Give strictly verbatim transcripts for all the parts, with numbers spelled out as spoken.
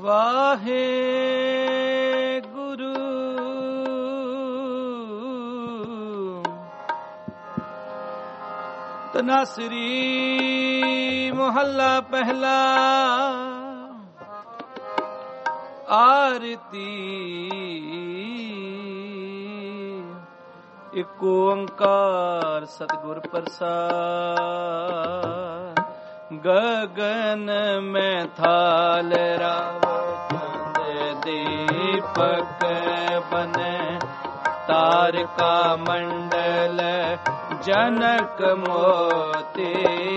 ਵਾਹਿਗੁਰੂ ਤਨਾਸਰੀ ਮਹੱਲਾ ਪਹਿਲਾ। ਆਰਤੀ ਇਕ ਓੰਕਾਰ ਸਤਿਗੁਰ ਪ੍ਰਸਾਦ। ਗਗਨ ਮੈਂ ਥਾਲ ਰਾਵ ਚੰਦ ਦੀਪਕ ਬਨੇ ਤਾਰਿਕਾ ਮੰਡਲ ਜਨਕ ਮੋਤੀ।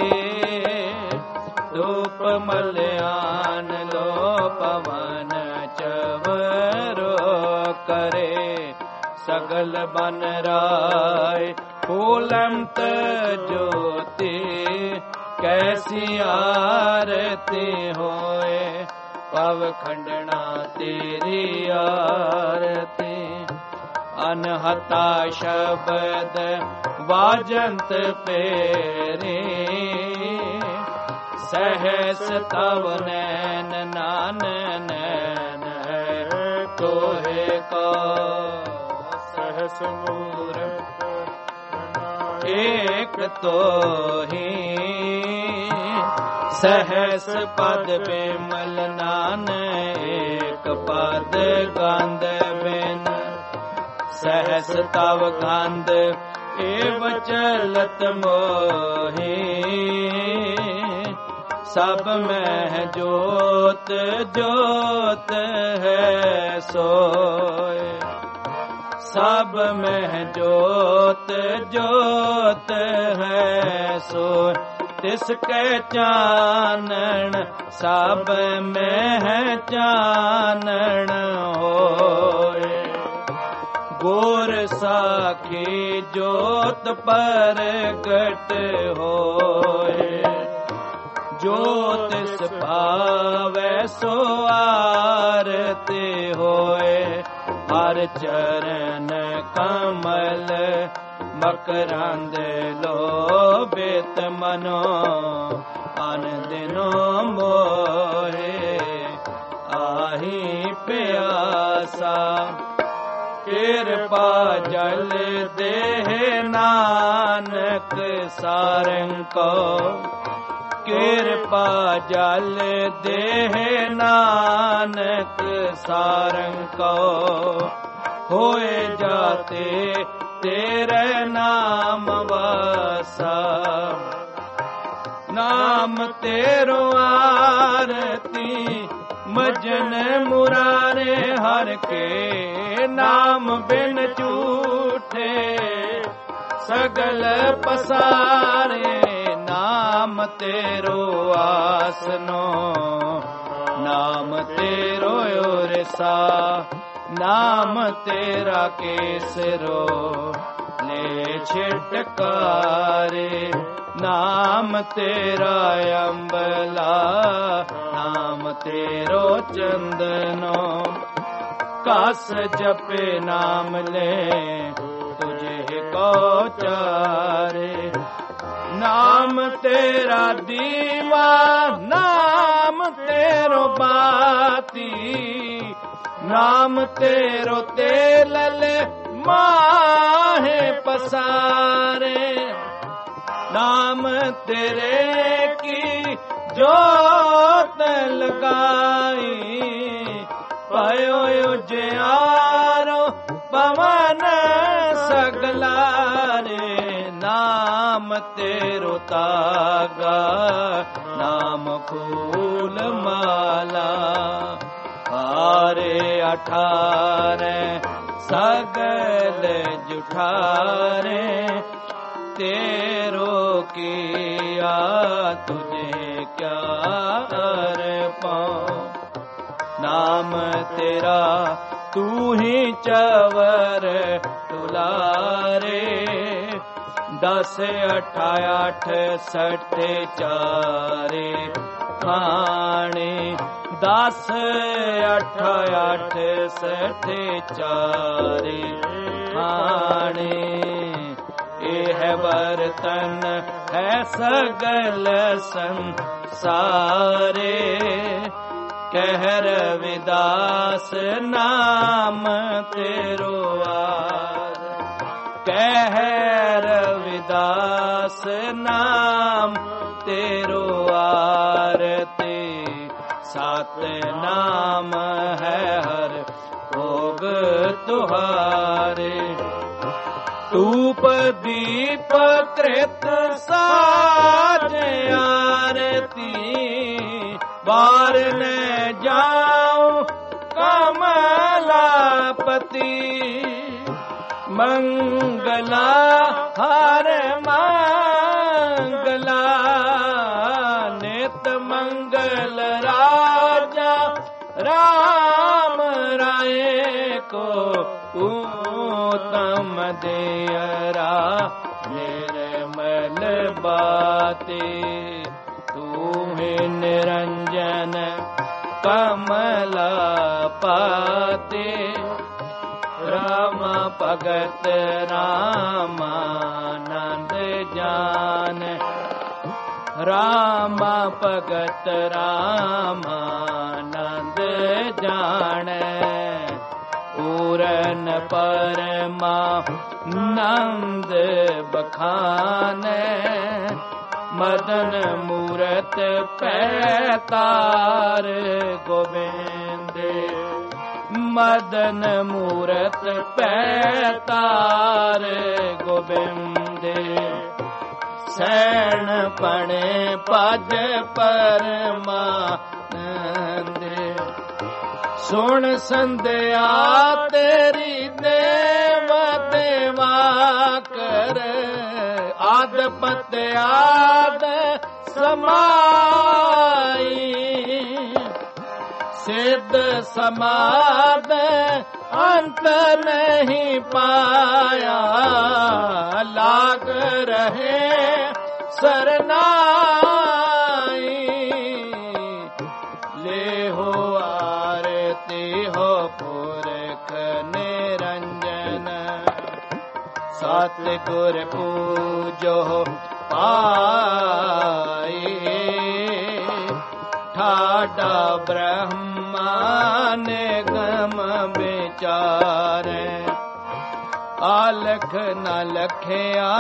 ਧੂਪ ਮਲਿਆਨ ਲੋ ਪਵਨ ਚਵਰੋ ਕਰੇ ਸਗਲ ਬਨ ਰਾਏ ਫੂਲੰਤ ਜੋਤੀ। ਕੈਸੀ ਆਰਤੀ ਹੋਏ ਪਵ ਖੰਡਣਾ ਤੇਰੀ ਆਰਤੀ। ਅਨਹਤਾ ਸ਼ਬਦ ਵਾਜੰਤ ਪੇਰੇ ਸਹਸ ਤਵ ਨੈਨ ਨਾਨਨ ਨੈਨ ਤੋਹੇ ਕੋ ਸਹਸ ਮੂਰਤ ਏਕ ਤੋਹੀ। ਸਹਸ ਪਦ ਬਿਮਲ ਨਾਨਕ ਪਦ ਗੰਧ ਬਿਨ। ਸਹਸ ਤਵ ਗੰਧ ਏਵ ਚਲਤ ਮੋਹੀ। ਸਭ ਮਹਿ ਜੋਤ ਜੋਤ ਹੈ ਸੋਏ। ਸਭ ਮਹਿ ਜੋਤ ਜੋਤ ਹੈ ਸੋਏ। ਤਿਸ ਕੈ ਚਾਨਣ ਸਭ ਮਹਿ ਚਾਨਣ ਹੋਏ। ਗੁਰ ਸਾਖੀ ਜੋਤ ਪ੍ਰਗਟ ਹੋਏ। ਜੋ ਤਿਸ ਭਾਵੈ ਸੋ ਆਰਤੀ ਹੋਏ। ਹਰ ਚਰਨ ਕਮਲ ਮਕਰੰਦ ਲੋਭਿਤ ਮਨੋ ਅਨ ਦਿਨੋ ਮੋਹੇ। ਆਹੀ ਪਿਆਸਾ ਕਿਰਪਾ ਜਲ ਦੇਹ ਨਾਨਕ ਸਾਰੰਗ ਕੋ। ਕਿਰਪਾ ਜਲ ਦੇਹ ਨਾਨਕ ਸਾਰੰਗ ਕੋ। ਹੋਏ ਜਾਤੇ ਤੇਰੇ ਨਾਮ ਵਾਸਾ। ਨਾਮ ਤੇਰੋ ਆਰਤੀ ਮਜਨ ਮੁਰਾਰੇ ਹਰ ਕੇ। ਨਾਮ ਬਿਨ ਝੂਠੇ ਸਗਲ ਪਸਾਰੇ। ਨਾਮ ਤੇਰੋ ਆਸਨੋ ਨਾਮ ਤੇਰੋ ਓਰਸਾ। ਨਾਮ ਤੇਰਾ ਕੇਸਰੋ ਲੈ ਛਿਟਕਾਰੇ। ਨਾਮ ਤੇਰਾ ਅੰਬਲਾ ਨਾਮ ਤੇਰੋ ਚੰਦਨੋ। ਕਸ ਜਪੇ ਨਾਮ ਲੈ ਤੁਝੇ ਕੋ ਚਾਰੇ। ਨਾਮ ਤੇਰਾ ਦੀਵਾ ਨਾਮ ਤੇਰੋ ਬਾਤੀ। ਨਾਮ ਤੇਰੋ ਤੇਲ ਮਾਹੇ ਪਸਾਰੇ। ਨਾਮ ਤੇਰੇ ਕੀ ਜੋਤ ਲਗਾਈ। ਪਾਇਓ ਉਜਿਆਰੋ ਪਵਨ ਸਗਲਾਰੇ। ਨਾਮ ਤੇਰੋ ਤਾਗਾ ਨਾਮ ਫੂਲ ਮਾਲਾ। ਹਾਰੇ ਅਠਾਰੇ ਸਗਲ ਜੁਠਾਰੇ। ਤੇਰੋ ਕੀਆ ਤੁਝੇ ਕਿਆ ਅਰਪਾਂ। ਨਾਮ ਤੇਰਾ ਤੂੰ ਹੀ ਚਵਰ ਤੁਲਾਰੇ। ਦਸ ਅਠਾ ਅੱਠ ਸੱਠ ਚਾਰੇ ਖਾਣੇ। ਦਸ ਅਠ ਅੱਠ ਸੱਠ ਚਾਰੇ ਖਾਣੇ। ਇਹ ਬਰਤਨ ਹੈ ਸਗਲ ਸੰਸਾਰੇ। ਕਹਿ ਰਵਿਦਾਸ ਨਾਮ ਤੇਰੋ ਆਰ, ਕਹਿ ਰਵਿਦਾਸ ਨਾਮ ਤੇਰੋ ਆਰਤੀ, ਸਤ ਨਾਮ ਹੈ ਹਰ ਭੋਗ ਤੁਹਾਰੇ। ਧੂਪ ਦੀਪ ਕ੍ਰਿਤ ਸਾਜ ਆਰਤੀ, ਬਾਰ ਨੇ ਜਾਉ ਕਮਲਾਪਤੀ, ਮੰਗਲਾ ਹਰ ਮੰਗਲਾ, ਨਿਤ ਮੰਗਲ ਰਾਜਾ ਰਾਮ ਰਾਏ ਕੋ, ਊਤਮ ਦਿਅਰਾ ਨਿਰਮਲ ਬਾਤੇ, ਤੂੰ ਹੈ ਨਿਰੰਜਨ ਕਮਲਾ ਪਾਤੇ, ਰਾਮ ਭਗਤ ਰਾਮਾਨੰਦ ਜਾਨ, ਰਾਮ ਭਗਤ ਰਾਮਾਨੰਦ ਜਾਣੈ, ਪੂਰਨ ਪਰਮਾਨੰਦ ਬਖਾਨੈ, ਮਦਨ ਮੂਰਤ ਪੈਤਾਰ ਗੋਬਿੰਦ, ਮਦਨ ਮੂਰਤ ਪੈਤਾਰ ਗੋਬਿੰਦ, ਸੈਣ ਪਣੇ ਪਜ ਪਰਮਾਨੰਦ, ਸੁਣ ਸੰਧਿਆ ਤੇਰੀ ਦੇਵ ਦੇਵਾ ਕਰ, ਆਦ ਪਤ ਆਦ ਸਮਾਈ, ਸਿੱਧ ਸਮਾਦ ਅੰਤ ਨਹੀਂ ਪਾਇਆ, ਲਾਗ ਰਹੇ ਸਰਨਾਈ, ਲੇਹੋ ਆਰਤੀ ਹੋ ਪੁਰਖ ਨਿਰੰਜਨ, ਸਤਿਗੁਰ ਪੂਜੋ ਪਾਏ, ਠਾਡਾ ਬ੍ਰਹਮਾ ਨਿਗਮ ਵਿਚਾਰੈ, ਆਲਖ ਨ ਲਖਿਆ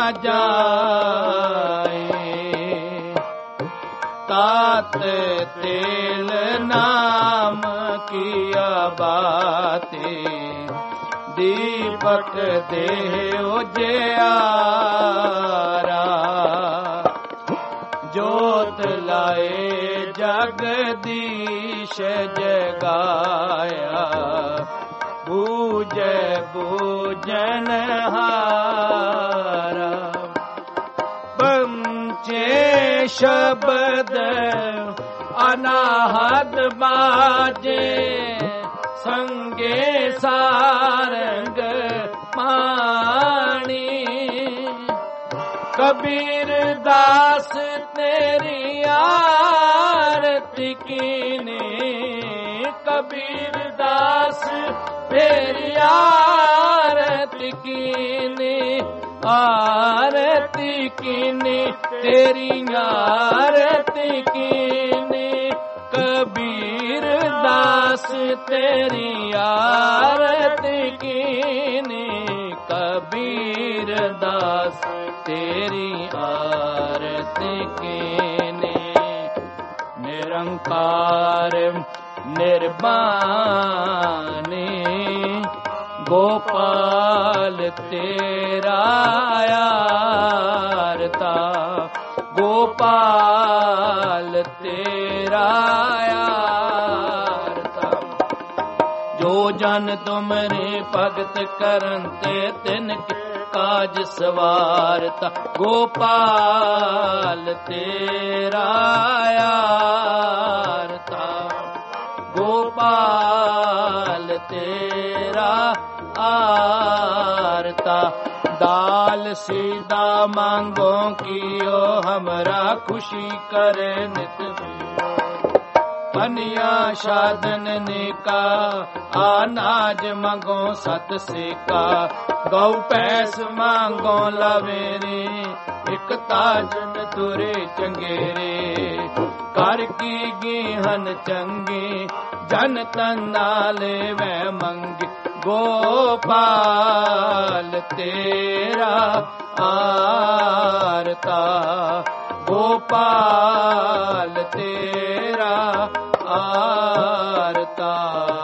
ਜਾਏ, ਤਾਤ ਤੇਲ ਨਾਮ ਕੀਆ ਬਾਤੇ, ਦੀਪਕ ਦੇਹ ਉਜਿਆਰਾ, ਜੋਤ ਲਾਏ ਜਗਦੀਸ਼ ਜਗਾਇਆ, ਬੂਝੈ ਬੂਝਨ ਹਾਰਾ, ਪੰਚੇ ਸ਼ਬਦ ਅਨਾਹਦ ਬਾਜੇ, ਸੰਗੇ ਸਾਰੰਗ ਪਾਣੀ, ਕਬੀਰ ਦਾਸ ਤੇਰੀ ਆਰਤੀ ਕੀਨੀ, ਕਬੀਰ ਦਾਸ ਤੇਰੀ ਆਰਤੀ ਕੀਨੀ, ਆਰਤੀ ਕੀਨੀ ਤੇਰੀ ਆਰਤੀ ਕੀਨੀ, ਕਬੀਰ ਦਾਸ ਤੇਰੀ ਆਰਤੀ ਕੀਨੀ, ਕਬੀਰ ਦਾਸ ਤੇਰੀ ਆਰਤੀ ਕੀਨੀ, ਨਿਰੰਕਾਰ ਨਿਰਬਾਨੀ, ਗੋਪਾਲ ਤੇਰਾ ਆਰਤਾ, ਗੋਪਾਲ ਤੇਰਾ ਆਰਤਾ, ਜੋ ਜਨ ਤੁਮਰੇ ਭਗਤ ਕਰਨ ਤੇ ਤਿਨ ਕਾਜ ਸਵਾਰਤਾ, ਗੋਪਾਲ ਤੇਰਾ ਆਰਤਾ, ਗੋਪਾਲ ਤੇਰਾ ਆਰਤਾ, दाल सीधा मांगो कियो हमरा खुशी करे नित पनिया साधन निका अनाज मांगो सत सेका गौ पैस मांगो लवेरे एक ताजन तुरे चंगेरे ਕਰ ਕੀ ਗੀਹਨ ਚੰਗੀ, ਜਨ ਤਨਾ ਲੈਵੈ ਮੰਗੀ। ਗੋਪਾਲ ਤੇਰਾ ਆਰਤਾ, ਗੋਪਾਲ ਤੇਰਾ ਆਰਤਾ।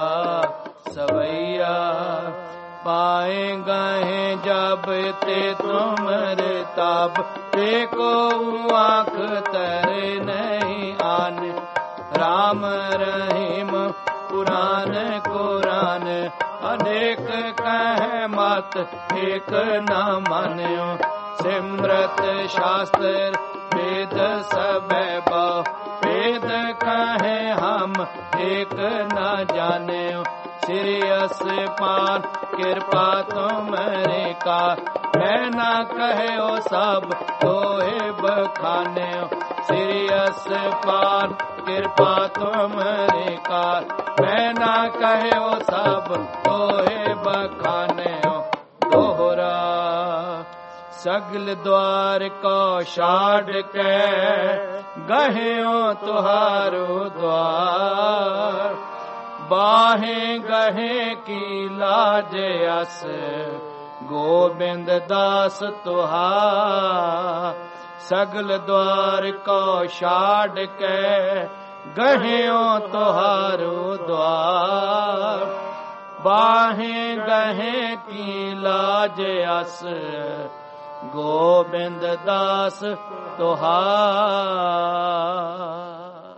ਸਵਈਆ ਪਾਏ ਗਏ ਜਬ ਤੇ ਤੁਮਰੇ ਤਬ, ਤੇ ਕੋ ਆँख तरे नहीं आने। राम रहीम पुराण कुरान, अनेक कह मत एक न मान्यो। सिमरत शास्त्र वेद सब बहु, वेद कहे हम एक न जान्यो। सिरियस पान कृपा तुमरे का, मैं ना कहो सब तोहे बखान्यो। सिरियस पान कृपा तुमरे का, मैं ना कहो सब तोहे बखान्यो। दोहरा सगल द्वार को छाड़ के, गह्यो तुहारो द्वार। बाहें गहे की लाज अस, गोबिंद दास तुहार। सगल द्वार को छाड़ के, गह्यो तुहारो द्वार। बाहें गहे की लाज अस, गोबिंद दास तुहार।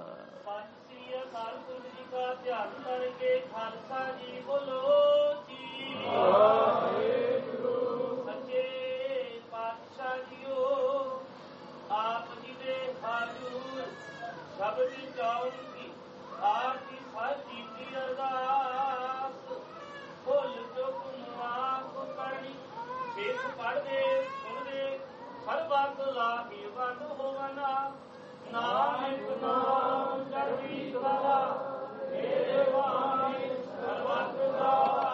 ਨਾਨਕ ਨਾਮ ਚੜ੍ਹਦੀ ਕਲਾ, ਮੇਰੇ ਵਾਣੀ ਸਰਬਤ ਦਾ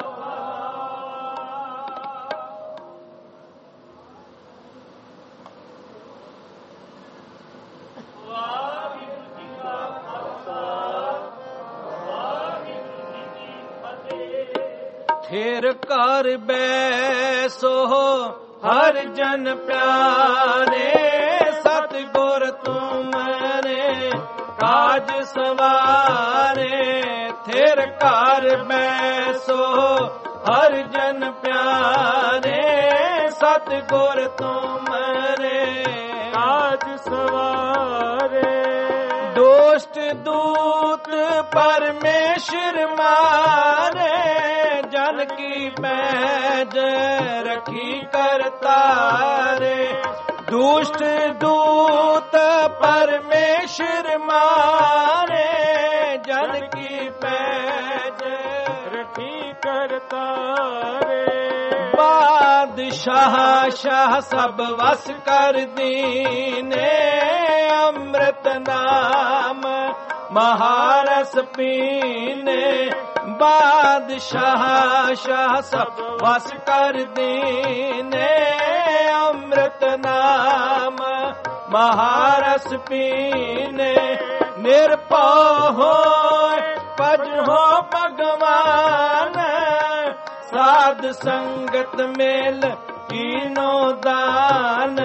ਵਾਹਿਗੁਰੂ ਜੀ ਕਾ ਖਾਲਸਾ, ਵਾਹਿਗੁਰੂ ਜੀ ਕੀ ਫਤਿਹ। ਥਿਰ ਕਰ ਬੈਸੋ ਹਰ ਜਨ ਪਿਆਰੇ, ਸਤਿਗੁਰ ਤੁਮਰੇ ਕਾਜ ਸਵਾਰੇ। ਥਿਰ ਕਰ ਬੈਸੋ ਹਰ ਜਨ ਪਿਆਰੇ, ਸਤਿਗੁਰ ਤੁਮਰੇ ਕਾਜ ਸਵਾਰੇ। ਦੁਸ਼ਟ ਦੂਤ ਪਰਮੇਸ਼ਰ ਮਾਰੇ, ਜਨ ਕੀ ਪੈਜ ਰਖੀ ਕਰਤਾਰੇ। दुष्ट दूत परमेश्वर मारे, जन की पैज रखी करतारे। बादशाह शाह सब वस कर दीने, अमृत नाम महारस पीने। बादशाह शाह सब वस कर दीने, अमृत नाम महारस पीने। निर्भय हो पज हो भगवान, साध संगत मेल कीनो दान।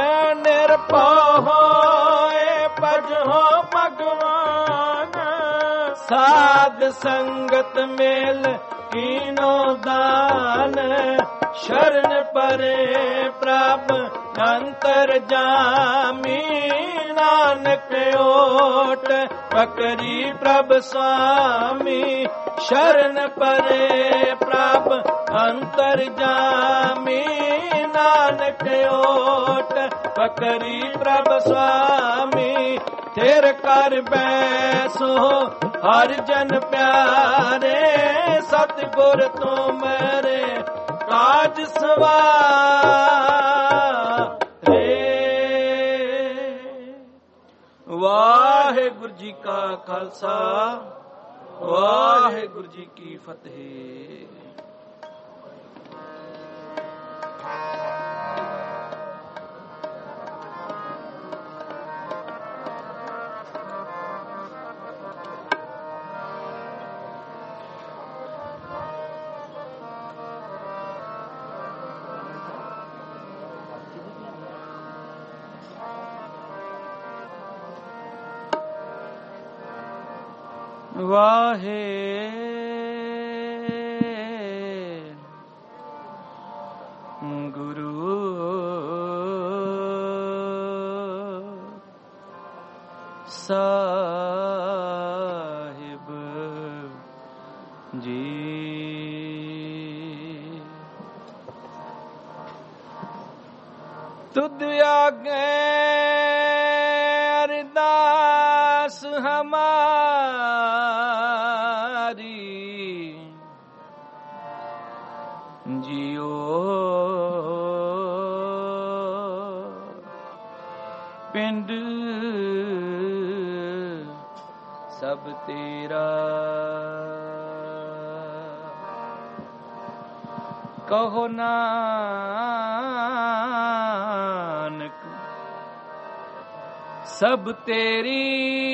निर्भय हो पज हो भगवान, साध संगत मेल कीनो दान। शरण परे प्रभ अंतर जामी, नानक ओट पकरी प्रभ स्वामी। शरण परे प्रभ अंतर जामी, नानक ओट पकरी प्रभ स्वामी। थिर कर बैसो हर जन प्यारे, सतगुर तुमरे काज सवारे। वाहिगुरु जी का खालसा, वाहिगुरु जी की फतेह। वाहे गुरु साहिब जी। तुद आगे अरदास हमारी जियो पिंड सब तेरा। कहो नानक सब तेरी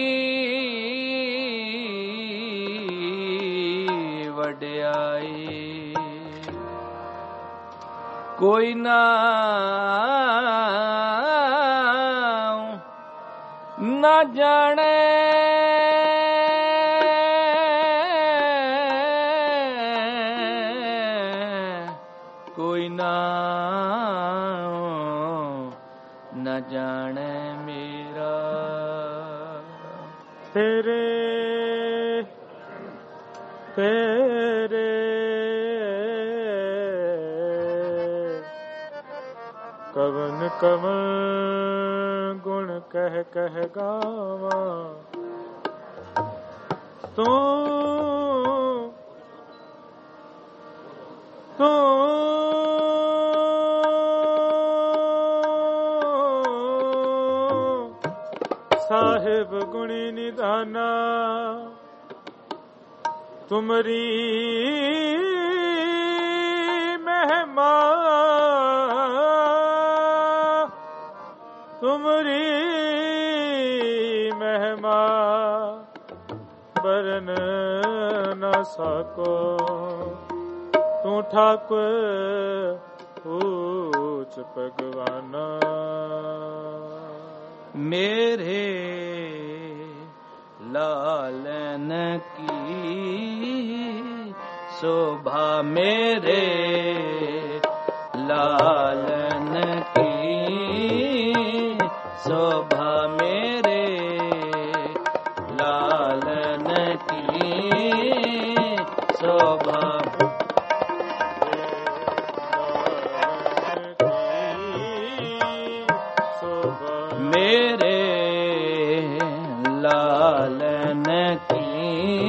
वड्याई। कोई ना ना जाने कोई ना न जाने मेरा। तेरे तेरे कवन कवन गुण कह कह गावा। तू तू साहिब गुणी निधाना। तुमरी महिमा तुमरी महिमा बरन न सको। तू ठाकुर ऊंच भगवाना। मेरे लालन की शोभा मेरे लालन की शोभा मेरे लालन की शोभा। मेरे लालन की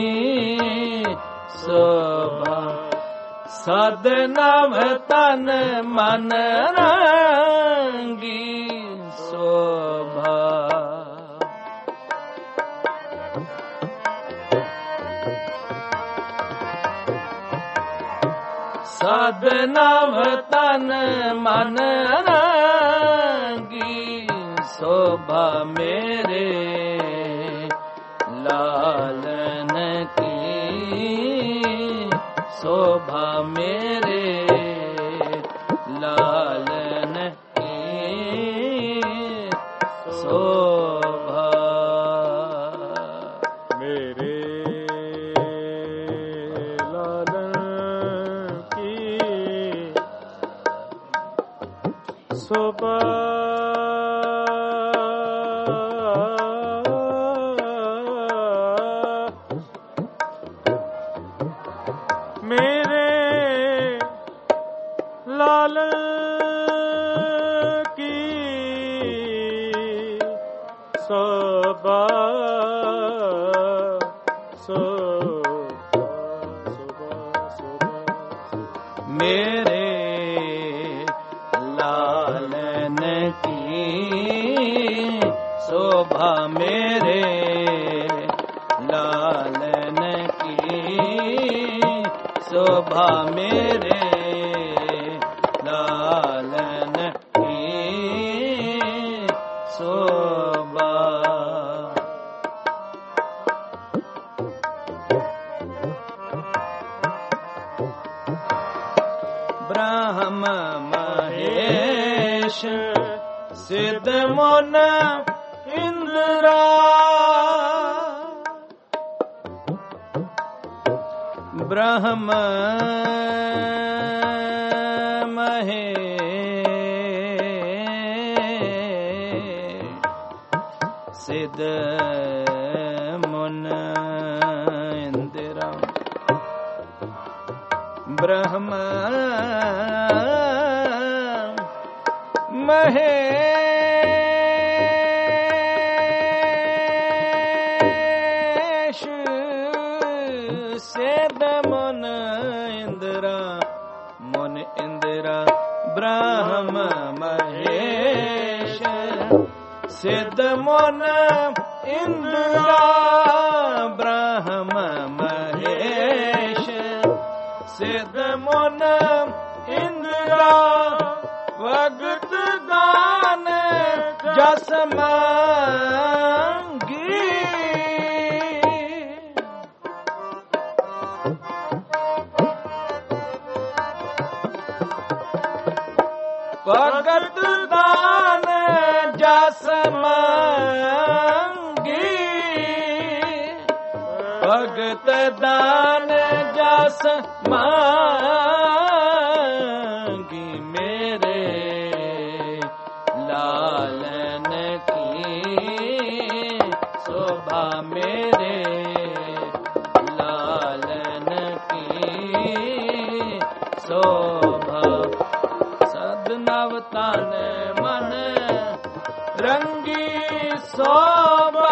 शोभा। सदनव तन मन रंगी शोभा। सदनव तन मन रंगी शोभा मेरे लालन की शोभा मेरे लालन की शोभा। मेरे लालन की शोभा। मेरे लालन की शोभा शोभा शोभा। मेरे लालन की शोभा मेरे लालन की शोभा मेरे लालन की शोभा। ब्रह्म महेश सिद्ध मुन इंद्रा ब्रह्म महे सिद्ध मुन इंदिरा ब्रह्म महेश सिद्ध मुन इंदिरा मुन इंदिरा ब्रह्म महेश सिद्ध मुन इंदिरा ब्रह्म महेश सिद्ध मुन इंदिरा भगत दान जस मांगी भगत दान जस मांगी भगत दान जस मांगी मेरे लालन की शोभा मेरे लालन की शोभा सदनवतन मन रंगी शोभा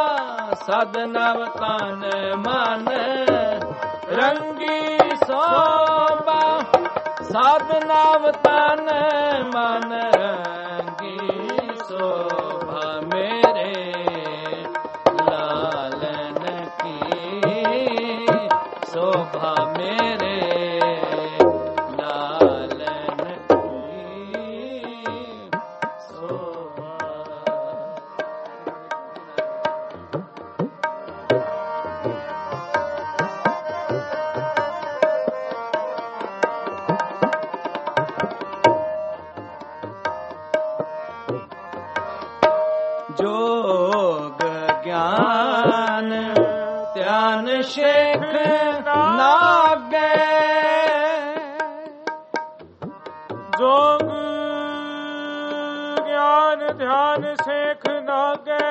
सदनवतन मन रंगी शोभा सदनवतन मन रंगी शोभा मेरे लालन की शोभा मेरे लालन की शोभा जोग ज्ञान ध्यान शेख नागे जोग ज्ञान ध्यान शेख नागे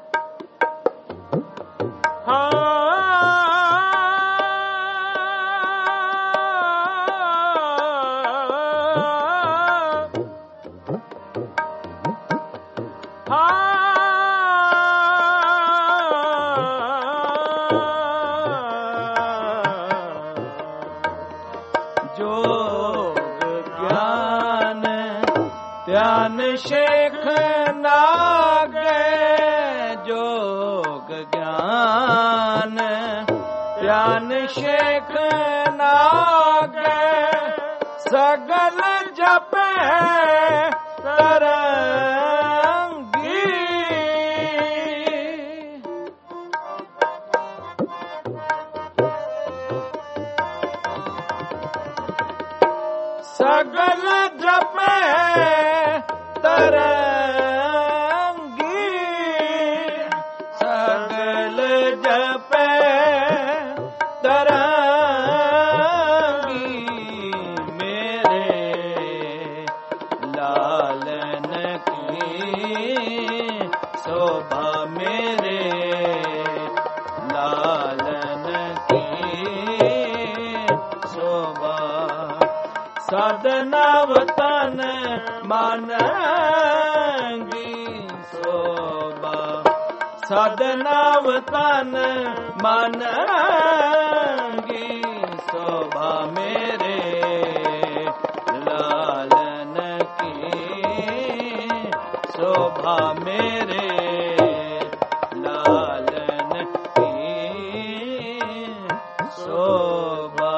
ध्यान शेख नागे जोग ज्ञान ध्यान शेख नागे सगल जपे तरंगी सगल जपे तरंगी सगल जपे तरंगी मेरे लालन की शोभा मेरे लालन की शोभा सदनवतन मानंगी शोभा सदनवतन मानंगी शोभा मेरे लालन की शोभा मेरे लालन की शोभा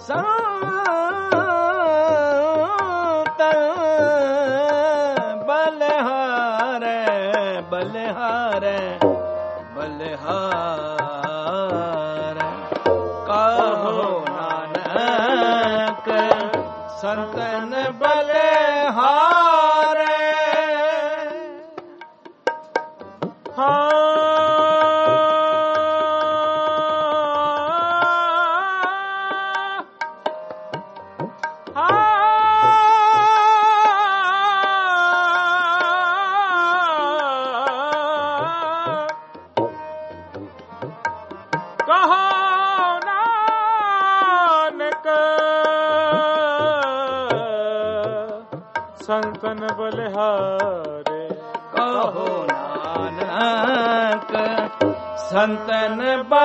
संतन बलहारे बलहारे बलहारे कहो नानक संतन बलहारे संतन बलिहारे कहो नानक संतन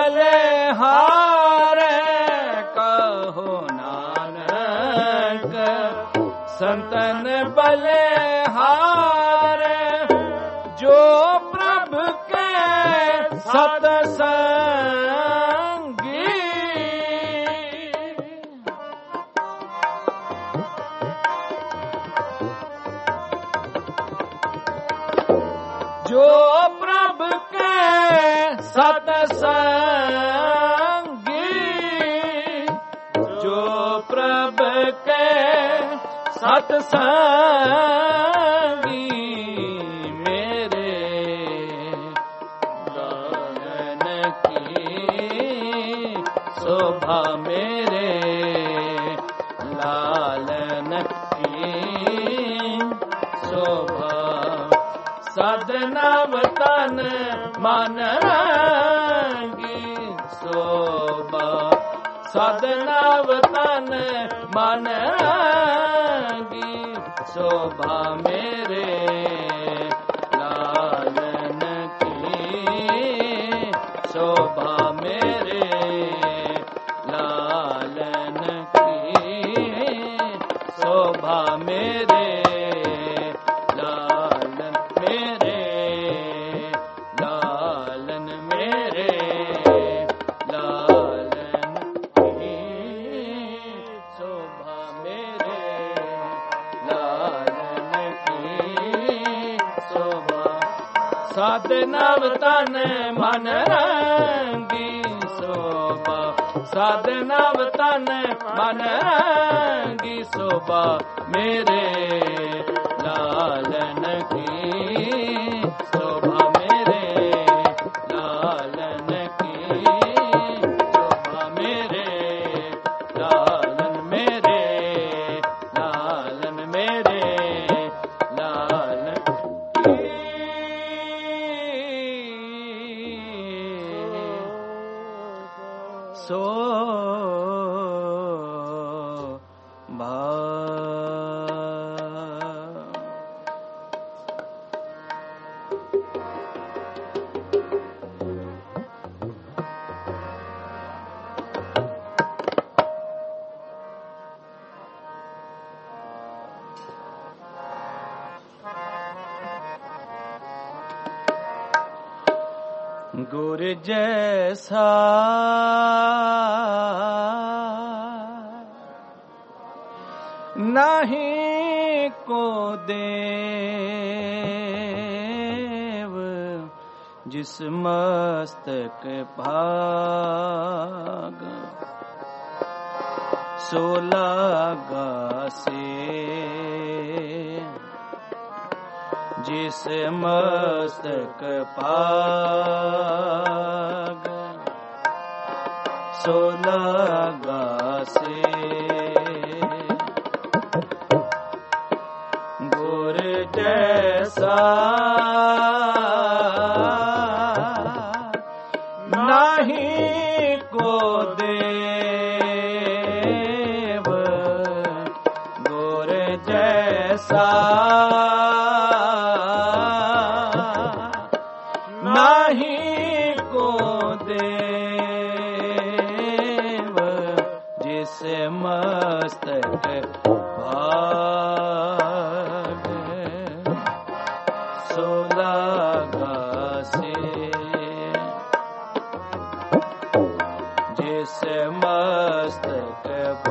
बलिहारे कहो नानक संतन बलिहारे जो प्रभु के सतसंगी जो प्रभु के सतसंगी जो प्रभु के सतसंगी मेरे गायन की शोभा मेरे लालन की शोभा सदनवतन मन रंगी शोभा सदनवतन मन रंगी शोभा मेरे लालन की शोभा मेरे लालन की शोभा मेरे साधनवतन मन रंगी शोभा साधनवतन मन रंगी शोभा मेरे लालन की शोभा मेरे लालन की शोभा मेरे लालन मेरे लालन मेरे लालन सो भा गुर जैसा नहीं को देव जिस मस्तक भाग सोलागा से जिस मस्तक पाग सोलागा से गुर जैसा नहीं को देव गुर जैसा नहीं को देव जिस मस्तक भाग सोलागा से जिस जिस मस्तक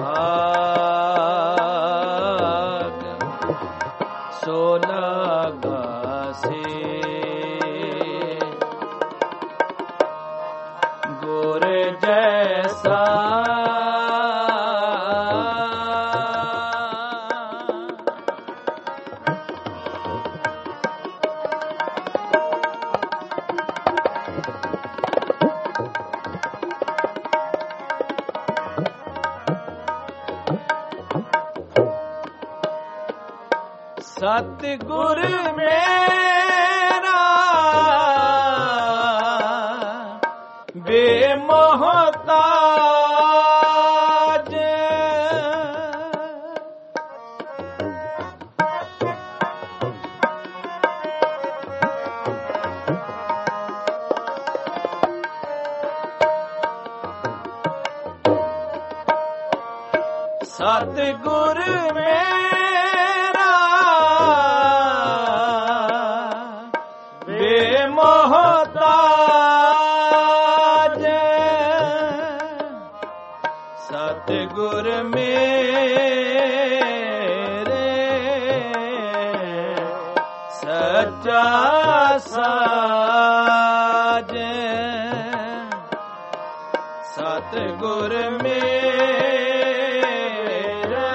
भाग सो लगा से गुर जैसा सतगुर मेरा बेमोहताज सतगुर मेरा बेमोहताज सतगुर मेरे सच्चा साज सतगुर मेरा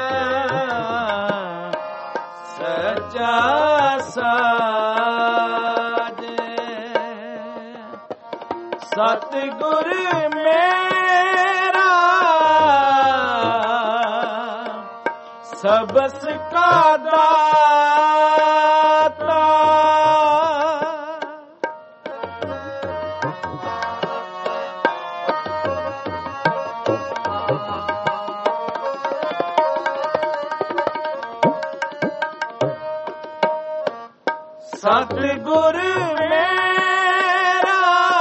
सच्चा साज सतगुर मेरा सबस का दाता सतगुर मेरा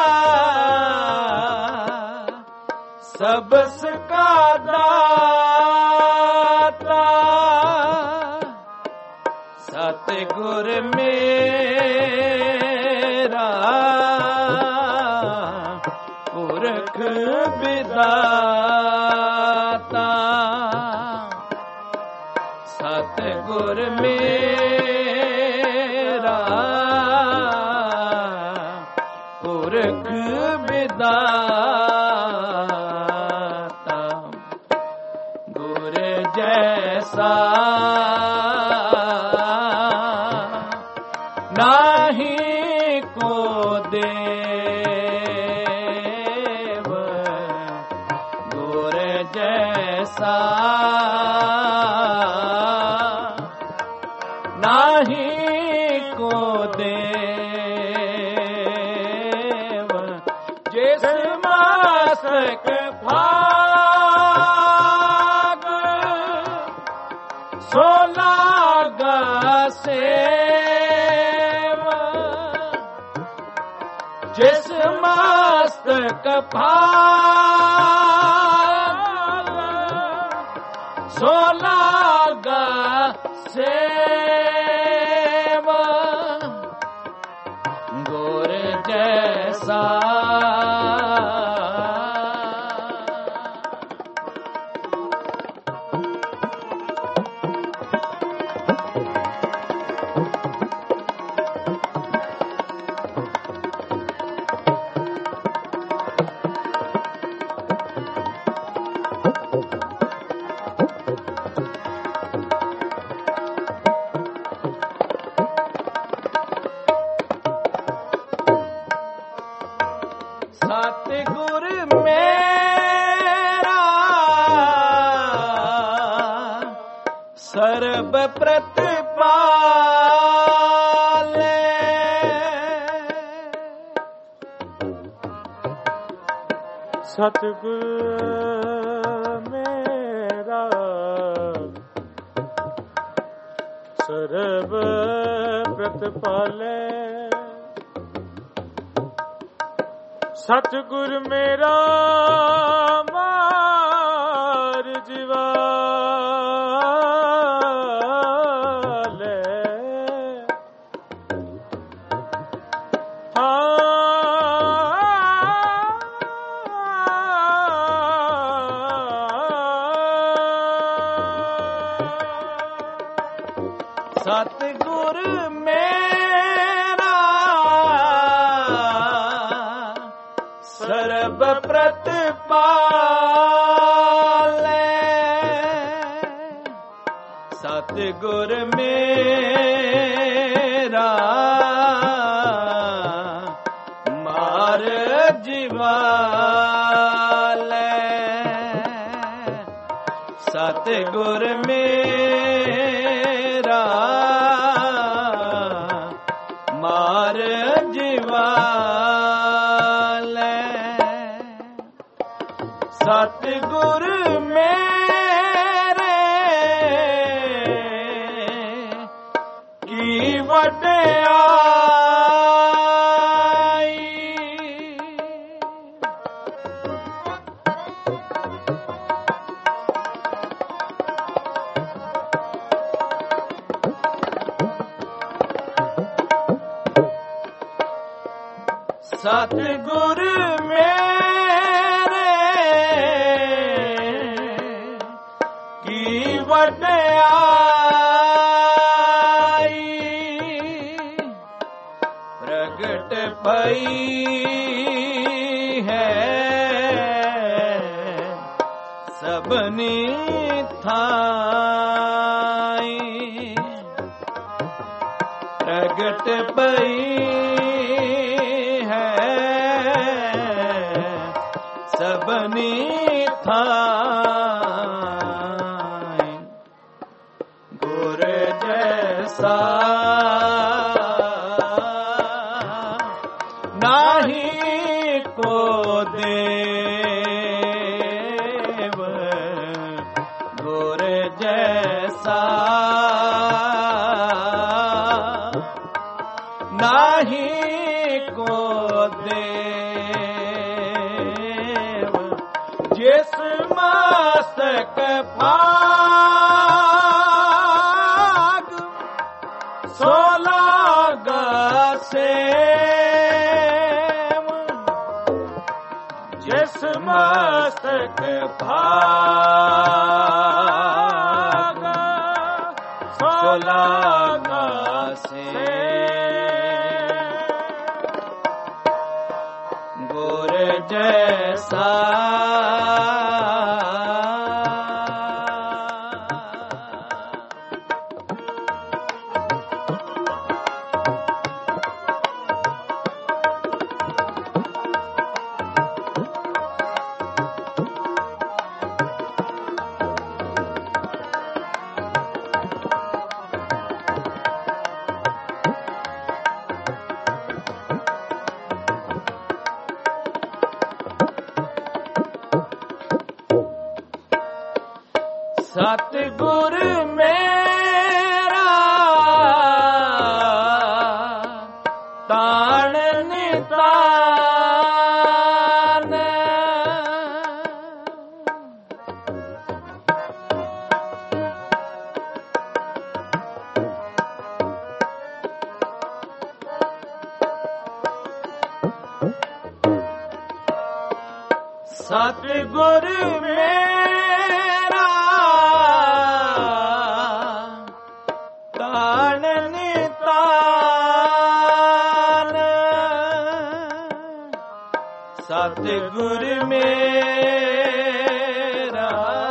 सबस का दाता सतगुर मेरा पुरख विदाता सतगुर मेरा पुरख विदाता गुर जैसा नाही को देव गुर जैसा नाही को देव जिस मस्तक भाग सो लागा सेवा जिस मस्तक भाग सो लागा सेवा गुर जैसा सतगुर मेरा सर्व प्रतिपाले सतगुर मेरा सर्व प्रतिपाले सतगुर मेरा मार जीवाले हाँ ਸਤਿਗੁਰ ਮੇਰਾ ਸਰਬ ਪ੍ਰਤਪਾਲੈ ਸਤਿਗੁਰ ਮੇਰਾ ਮਾਰ ਜਿਵਾਲੈ ਸਤਿਗੁਰ ਮੇਰਾ ਮਾਰ ਜਿਵਾਲੈ ਸਤਿਗੁਰ ਮੇਰੇ ਕੀ ਵਡਿਆਈ ਸਤਿਗੁਰ ਮੇਰੇ ਕੀ ਵਡਿਆਈ ਪ੍ਰਗਟ ਪਈ ਹੈ ਸਭਨੀ ਥਾਈ ਪ੍ਰਗਟ ਪਈ ਸਭਨੀ ਥਾਈ ਗੁਰ ਜੈਸਾ ਨਾਹੀ ਕੋ ਦੇਵ ਗੁਰ ਜੈਸਾ ਨਾਹੀ ਕੋ ਦੇਵ ਜਿਸ ਮਸਤਕ ਭਾਗ ਸੋ ਲਾਗਾ ਸੇਵ ਜਿਸ ਮਸਤਕ ਭਾਗ ਸੋ ਲਾਗਾ ਸੇਵ ਗੁਰ ਜੈਸਾ ਸਤਿਗੁਰ ਮੇਰਾ ਤਾਣ ਨਿਤਾਨ ਸਤਿਗੁਰ ਮੇਰਾ ਤਾਣ ਨਿਤਾਨ ਸਤਿਗੁਰ ਮੇਰਾ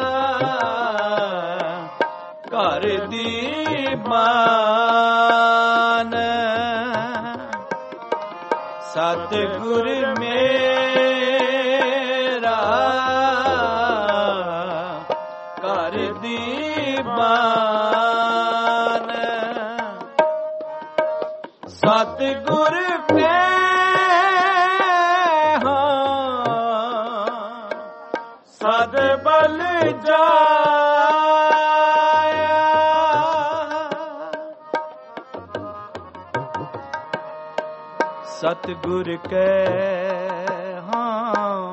ਘਰ ਦੀ ਮਾਨ ਸਤਿਗੁਰ ਮੇਰਾ ਘਰ ਦੀ ਮਾਨ ਸਤਿਗੁਰ ਪੈ ਸਦ ਬਲ ਜਾਇਆ ਸਤਿਗੁਰ ਕੈ ਹਾਂ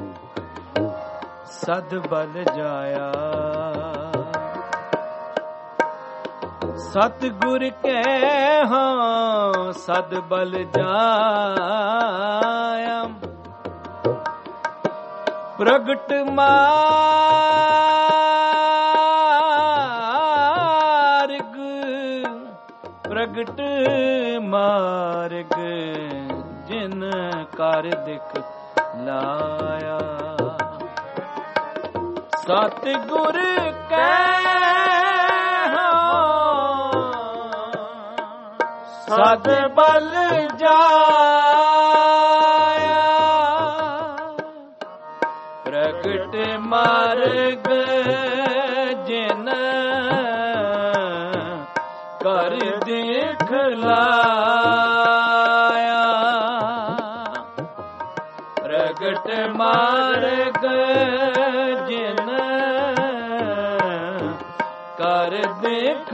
ਸਦ ਬਲ ਜਾਇਆ ਸਤਿਗੁਰ ਕੈ ਹਾਂ ਸਦ ਬਲ ਜਾਇਆ ਪ੍ਰਗਟ ਮਾਰਗ ਪ੍ਰਗਟ ਮਾਰਗ ਜਿਨ ਕਰ ਦਿਖ ਲਾਇਆ। ਸਤਿਗੁਰ ਕਹਿ ਸਦ ਬਲ ਜਾਇਆ। ਪ੍ਰਗਟ ਮਾਰਗ ਜਿਨ ਕਰ ਦੇਖ ਲਾਇਆ। ਪ੍ਰਗਟ ਮਾਰਗ ਜਿਨ ਕਰ ਦੇਖ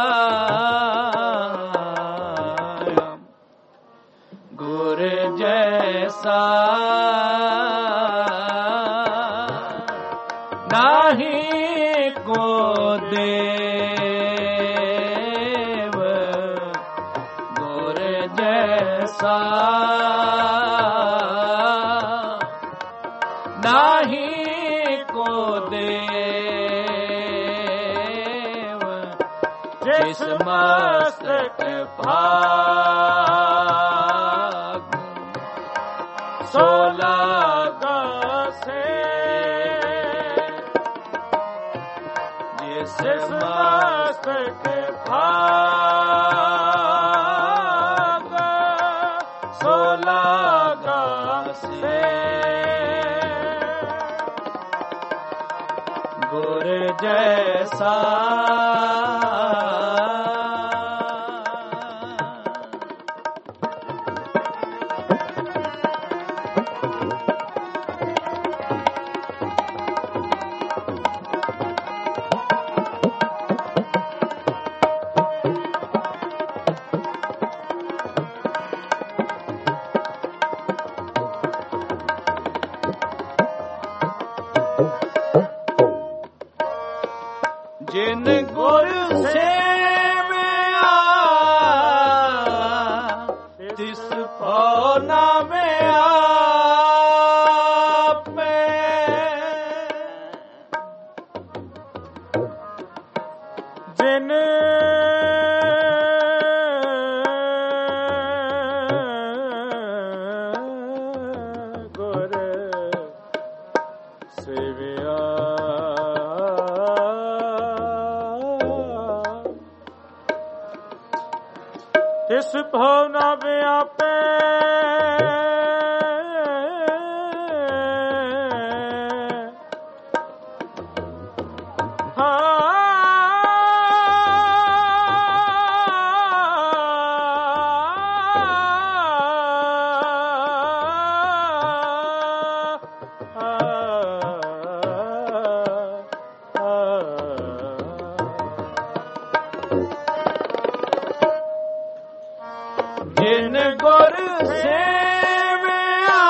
ਲਾਇਆ। ਗੁਰ ਜੈਸਾ ਨਾਹੀ ਕੋ ਦੇਵ। ਗੁਰ ਜੈਸਾ ਨਾਹੀ ਕੋ ਦੇਵ। ਜਿਸ ਮਸਤਕ ਭਾਗ ਸੋ ਲਾਗਾ ਸੇ। ਜਿਸ ਮਸਤਕ ਭਾਗ ਸੋ ਲਾਗਾ ਸੇ। ਗੁਰ ਜੈਸਾ ਜਿਨ ਗੁਰ ਸੇਵਿਆ ਤਿਸ ਭਉ ਨ ਵਿਆਪੈ। ਜਿਨ ਗੁਰ ਸੇਵਿਆ ਤਿਸ ਭਉ ਨ ਵਿਆਪੈ। ਜਿਨ ਗੁਰ ਸੇਵਿਆ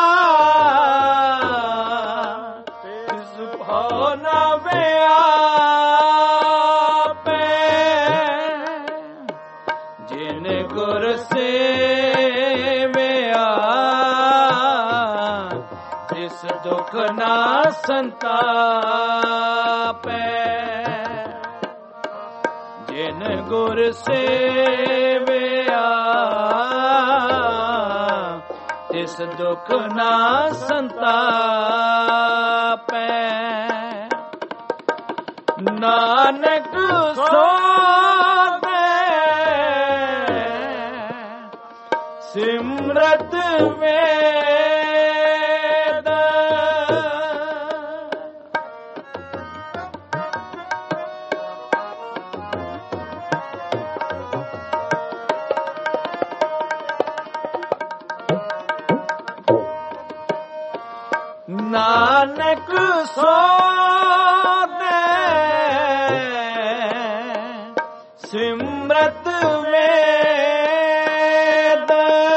ਤਿਸ ਭਉ ਨ ਵਿਆਪੈ। ਜਿਨ ਗੁਰ ਸੇਵਿਆ ਤਿਸ ਦੁਖ ਨ ਸੰਤਾਪੈ। ਜਿਨ ਗੁਰ ਸੇਵਿਆ ਤਿਸ ਦੁਖ ਨ ਸੰਤਾਪੈ। ਨਾਨਕ ਸੋ ਦੇ ਸਿਮਰਤ ਵੇਦ। ਨਾਨਕ ਸੋ ਦੇ ਸਿਮਰਤ ਵੇਦ।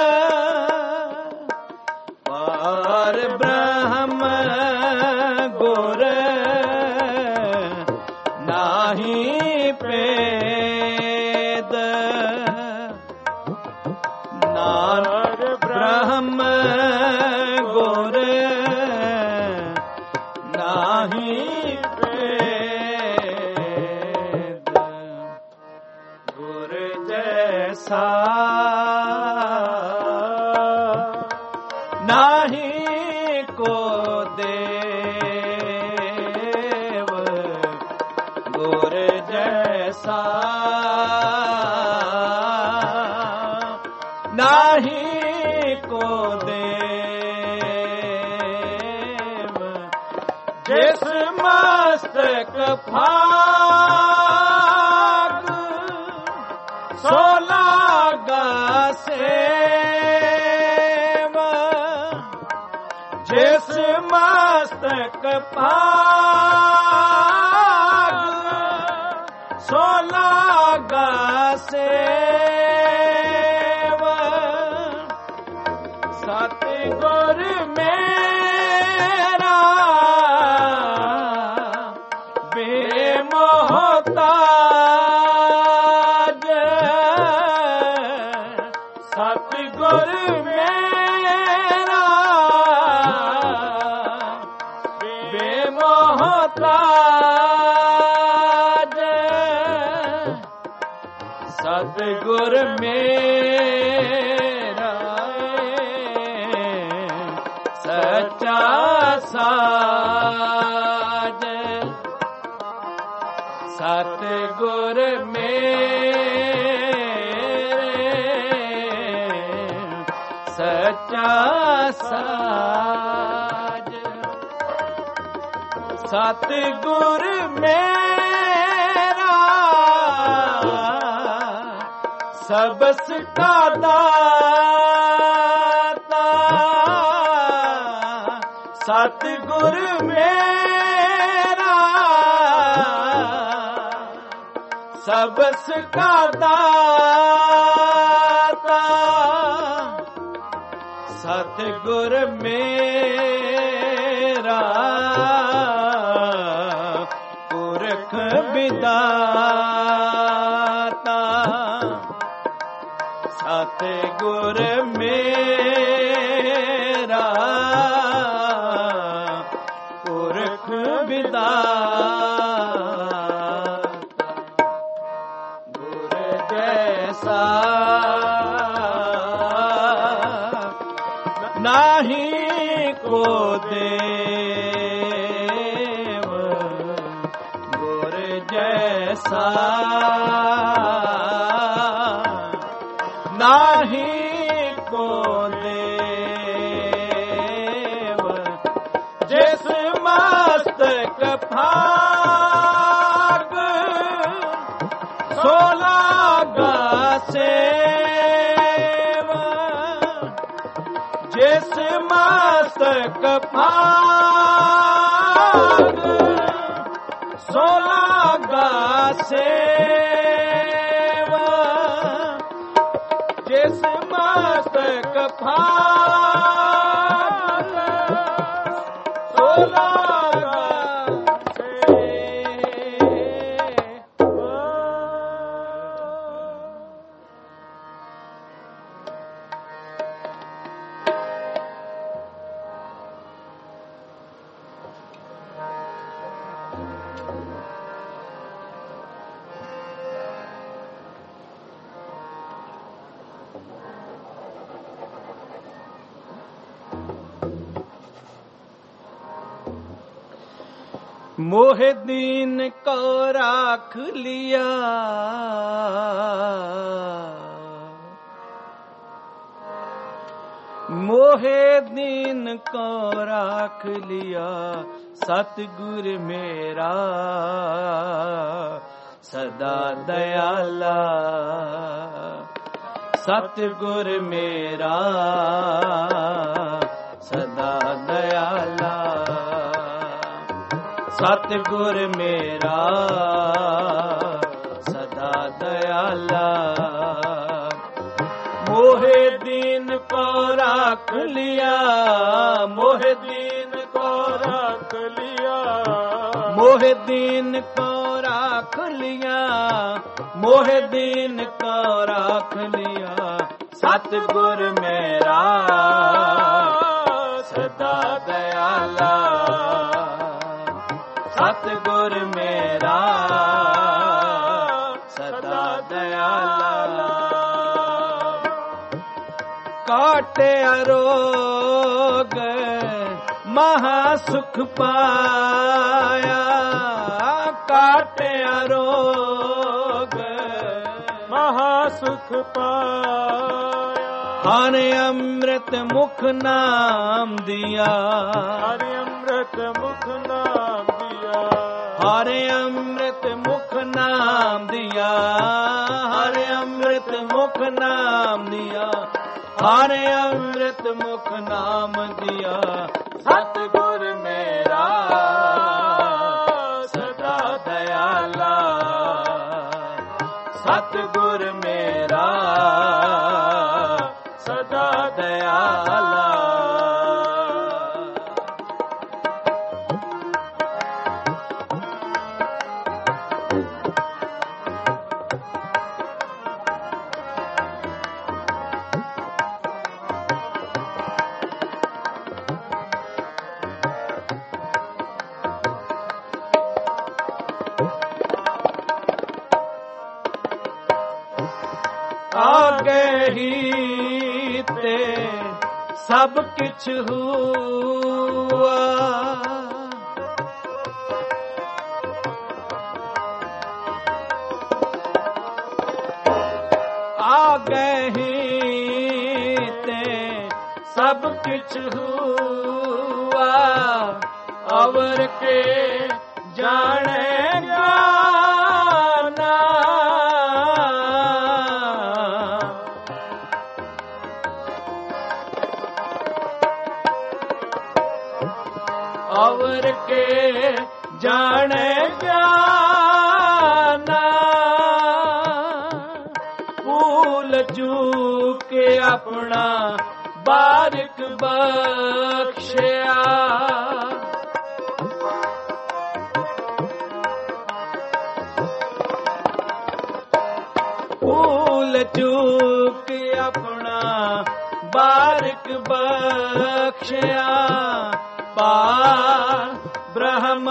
ਪਾਰ ਬ੍ਰਹਮ ਗੁਰ ਨਾਹੀ ਭੇਦ। ਨਾਨਕ ਬ੍ਰਹਮ ਗੁਰ ਨਾਹੀ ਭੇਦ। ਗੁਰ ਜੈਸਾ जैसा नाही को देव गुर जैसा नाही को देव जिस मस्तक भाग सोलागा सेव जिस मस्तक भाग सोलागा सेव सतगुर मेरा बेमोहताज सतगुर मेरा बेमोहताज सतगुर मेरा सच्चा साज सतगुर मेरे सच्चा साज सतगुर मेरा सबस का दाता सतगुर मेरा सबस का दाता सतगुर मेरा पुरख विदाता सतगुर मेरा पुरख विदाता गुर जैसा नाही को देव गुर जैसा नाही को देव जिस मस्तक भाग सोलागा सेव जिस मस्तक भाग सोलागा सेव जिस मस्तक भाग सोलागा मोहे दीन को राख लिया मोहे दीन को राख लिया सतगुर मेरा सदा दयाला सतगुर मेरा सदा दयाला सतगुर मेरा सदा दयाला मोहे दीन को राख लिया मोहे दीन को राख लिया मोहे दीन को राख लिया मोहे दीन को राख लिया सतगुर मेरा सदा दयाला सतगुर मेरा सदा दयाला काटे अरोग महा सुख पाया, काटे अरोग महा सुख पाया। हर अमृत मुख नाम दिया, हर अमृत मुख नाम दिया, हर अमृत मुख नाम दिया, हर अमृत मुख नाम दिया, हर अमृत मुख नाम दिया। सतगुर मेरा सदा दयाला, सतगुर मेरा सदा दयाला। आगे ही ते सब किछ हुआ, आगे ही ते सब किछ हुआ, अवर के जाने ज्ञाना, अवर के जाने जाना, भूल चूक अपना बारिक बख्शिया, भूल चूक अपना बारिक बख्शिया, पार ब्रह्म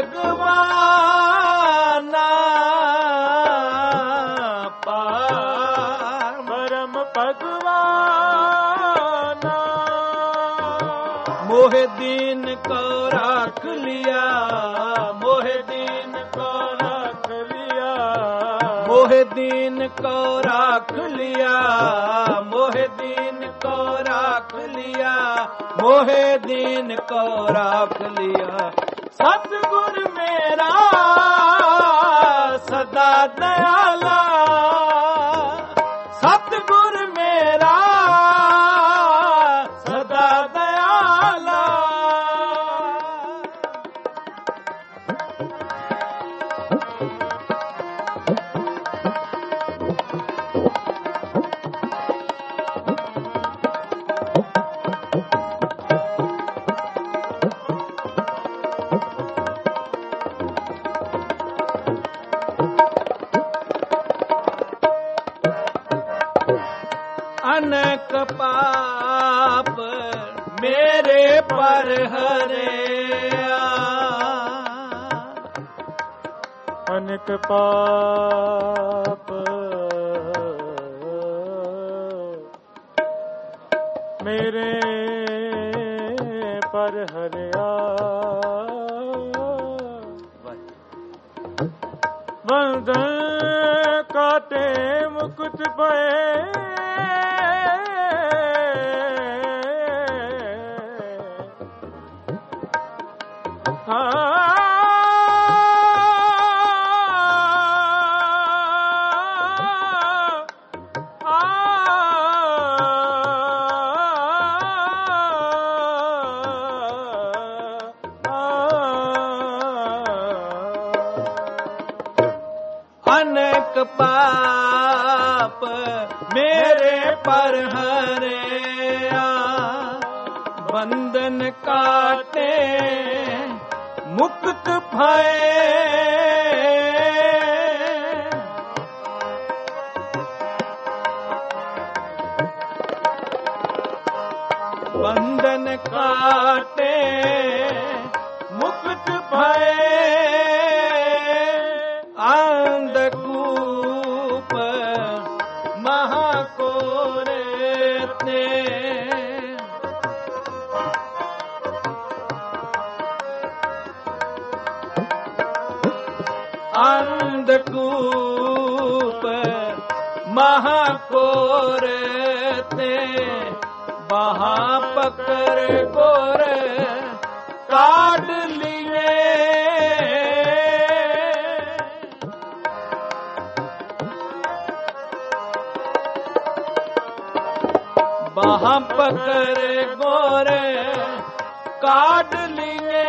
भगवाना, पार ब्रह्म भगवाना। मोहे दीन को राख लिया, मोहे दीन को राख लिया, मोहे दीन को राख लिया, मोहे दीन को राख लिया, मोहे दीन को राख लिया। सतगुर मेरा सदा दयाला, सतगुर मेरा सदा दयाला। अनेक पाप मेरे पर हरिया, अनेक पाप मेरे पर हरिया, बंधन काटे मुकुट पे, अनेक पाप मेरे पर हरिया, बंधन काटे मुक्त भये, बंधन काटे मुक्त भये, अंधकूप महाकोरे ते ਅੰਧਕੂਪ ਮਹਾਕੋਰ ਤੇ ਬਾਹਾ ਪਕੜ ਕੋਰ ਕਾਢ ਲੀਏ। ਬਾਹਾ ਪਕੜ ਕੋਰ ਕਾਢ ਲੀਏ।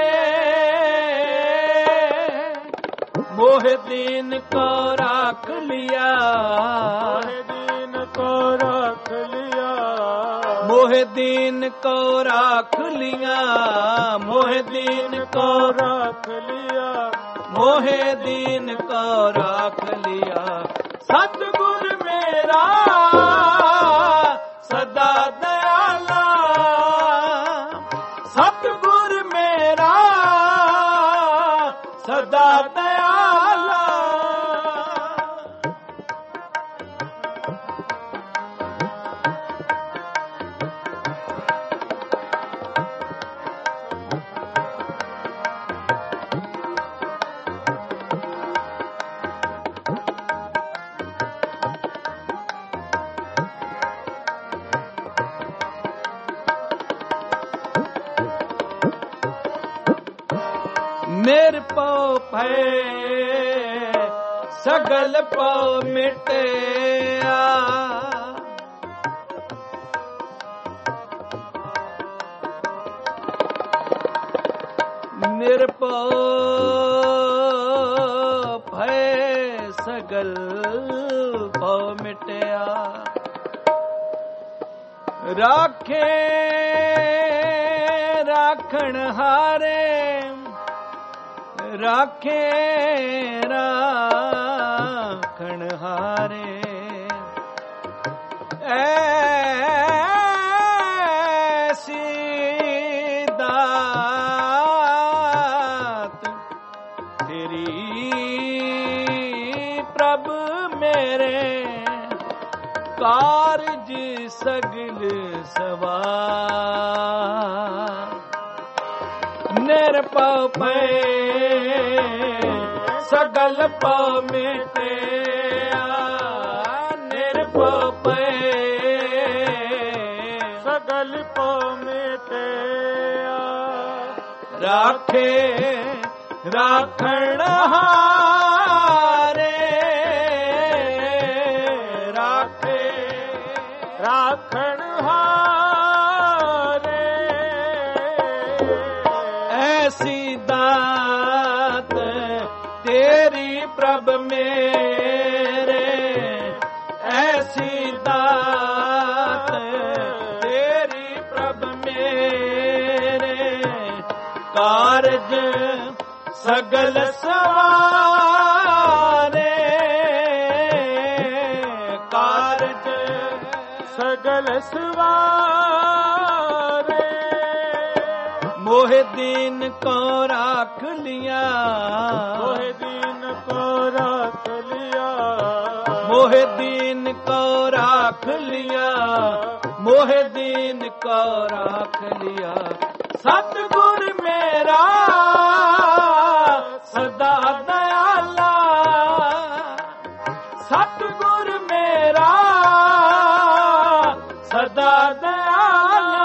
ਮੋਹ ਦੀਨ ਕੋ ਰੱਖ ਲਿਆ, ਦੀਨ ਕੋ ਰੱਖ ਲਿਆ, ਮੋਹ ਦੀਨ ਕੋ ਰੱਖ ਲਿਆ, ਮੋਹ ਦੀਨ ਕੋ ਰੱਖ ਲਿਆ, ਮੋਹ ਦੀਨ ਕੋ ਰੱਖ ਲਿਆ। ਸਤਿਗੁਰ ਮੇਰਾ ਸਦਾ ਦਇਆਲਾ, ਸਤਿਗੁਰ ਮੇਰਾ ਸਦਾ ਦਇਆਲਾ। ਨਿਰਭਉ ਭੈ ਸਗਲ ਭਉ ਮਿਟਿਆ। ਨਿਰਭਉ ਭੈ ਸਗਲ ਭਉ ਮਿਟਿਆ। ਰਾਖੇ ਰਾਖਣ ਹਾਰੇ, ਰਾਖੇ ਰਾਖਣ ਹਾਰੇ। ਐਸੀ ਦਾਤ ਤੇਰੀ ਪ੍ਰਭ ਮੇਰੇ, ਕਾਰਜ ਸਗਲ ਸਵਾਰ। ਨਿਰਭਉ ਭੈ ਸਗਲ ਭਉ ਮਿਟਿਆ। ਨਿਰਭਉ ਭੈ ਸਗਲ ਭਉ ਮਿਟਿਆ। ਰਾਖੇ ਰਾਖਣ ਹਾਰੇ, ਰਾਖੇ ਰਾਖਣ ਹਾਰੇ। ਐਸੀ ਦਾਤ ਤੇਰੀ ਪ੍ਰਭ ਮੇਰੇ, ਐਸੀ ਦਾਤ ਤੇਰੀ ਪ੍ਰਭ ਮੇਰੇ। ਕਾਰਜ ਸਗਲ ਸਵਾਰੇ, ਕਾਰਜ ਸਗਲ ਸਵਾਰੇ। ਮੋਹ ਦੀਨ ਕੋ ਰੱਖ ਲਿਆ, ਮੋਹ ਦੀਨ ਕੋ ਰੱਖ ਲਿਆ, ਮੋਹ ਦੀਨ ਕੋ ਰੱਖ ਲਿਆ, ਮੋਹ ਦੀਨ ਕੋ ਰੱਖ ਲਿਆ। ਸਤਿਗੁਰ ਮੇਰਾ ਸਦਾ ਦਇਆਲਾ, ਸਤਿਗੁਰ ਮੇਰਾ ਸਦਾ ਦਇਆਲਾ।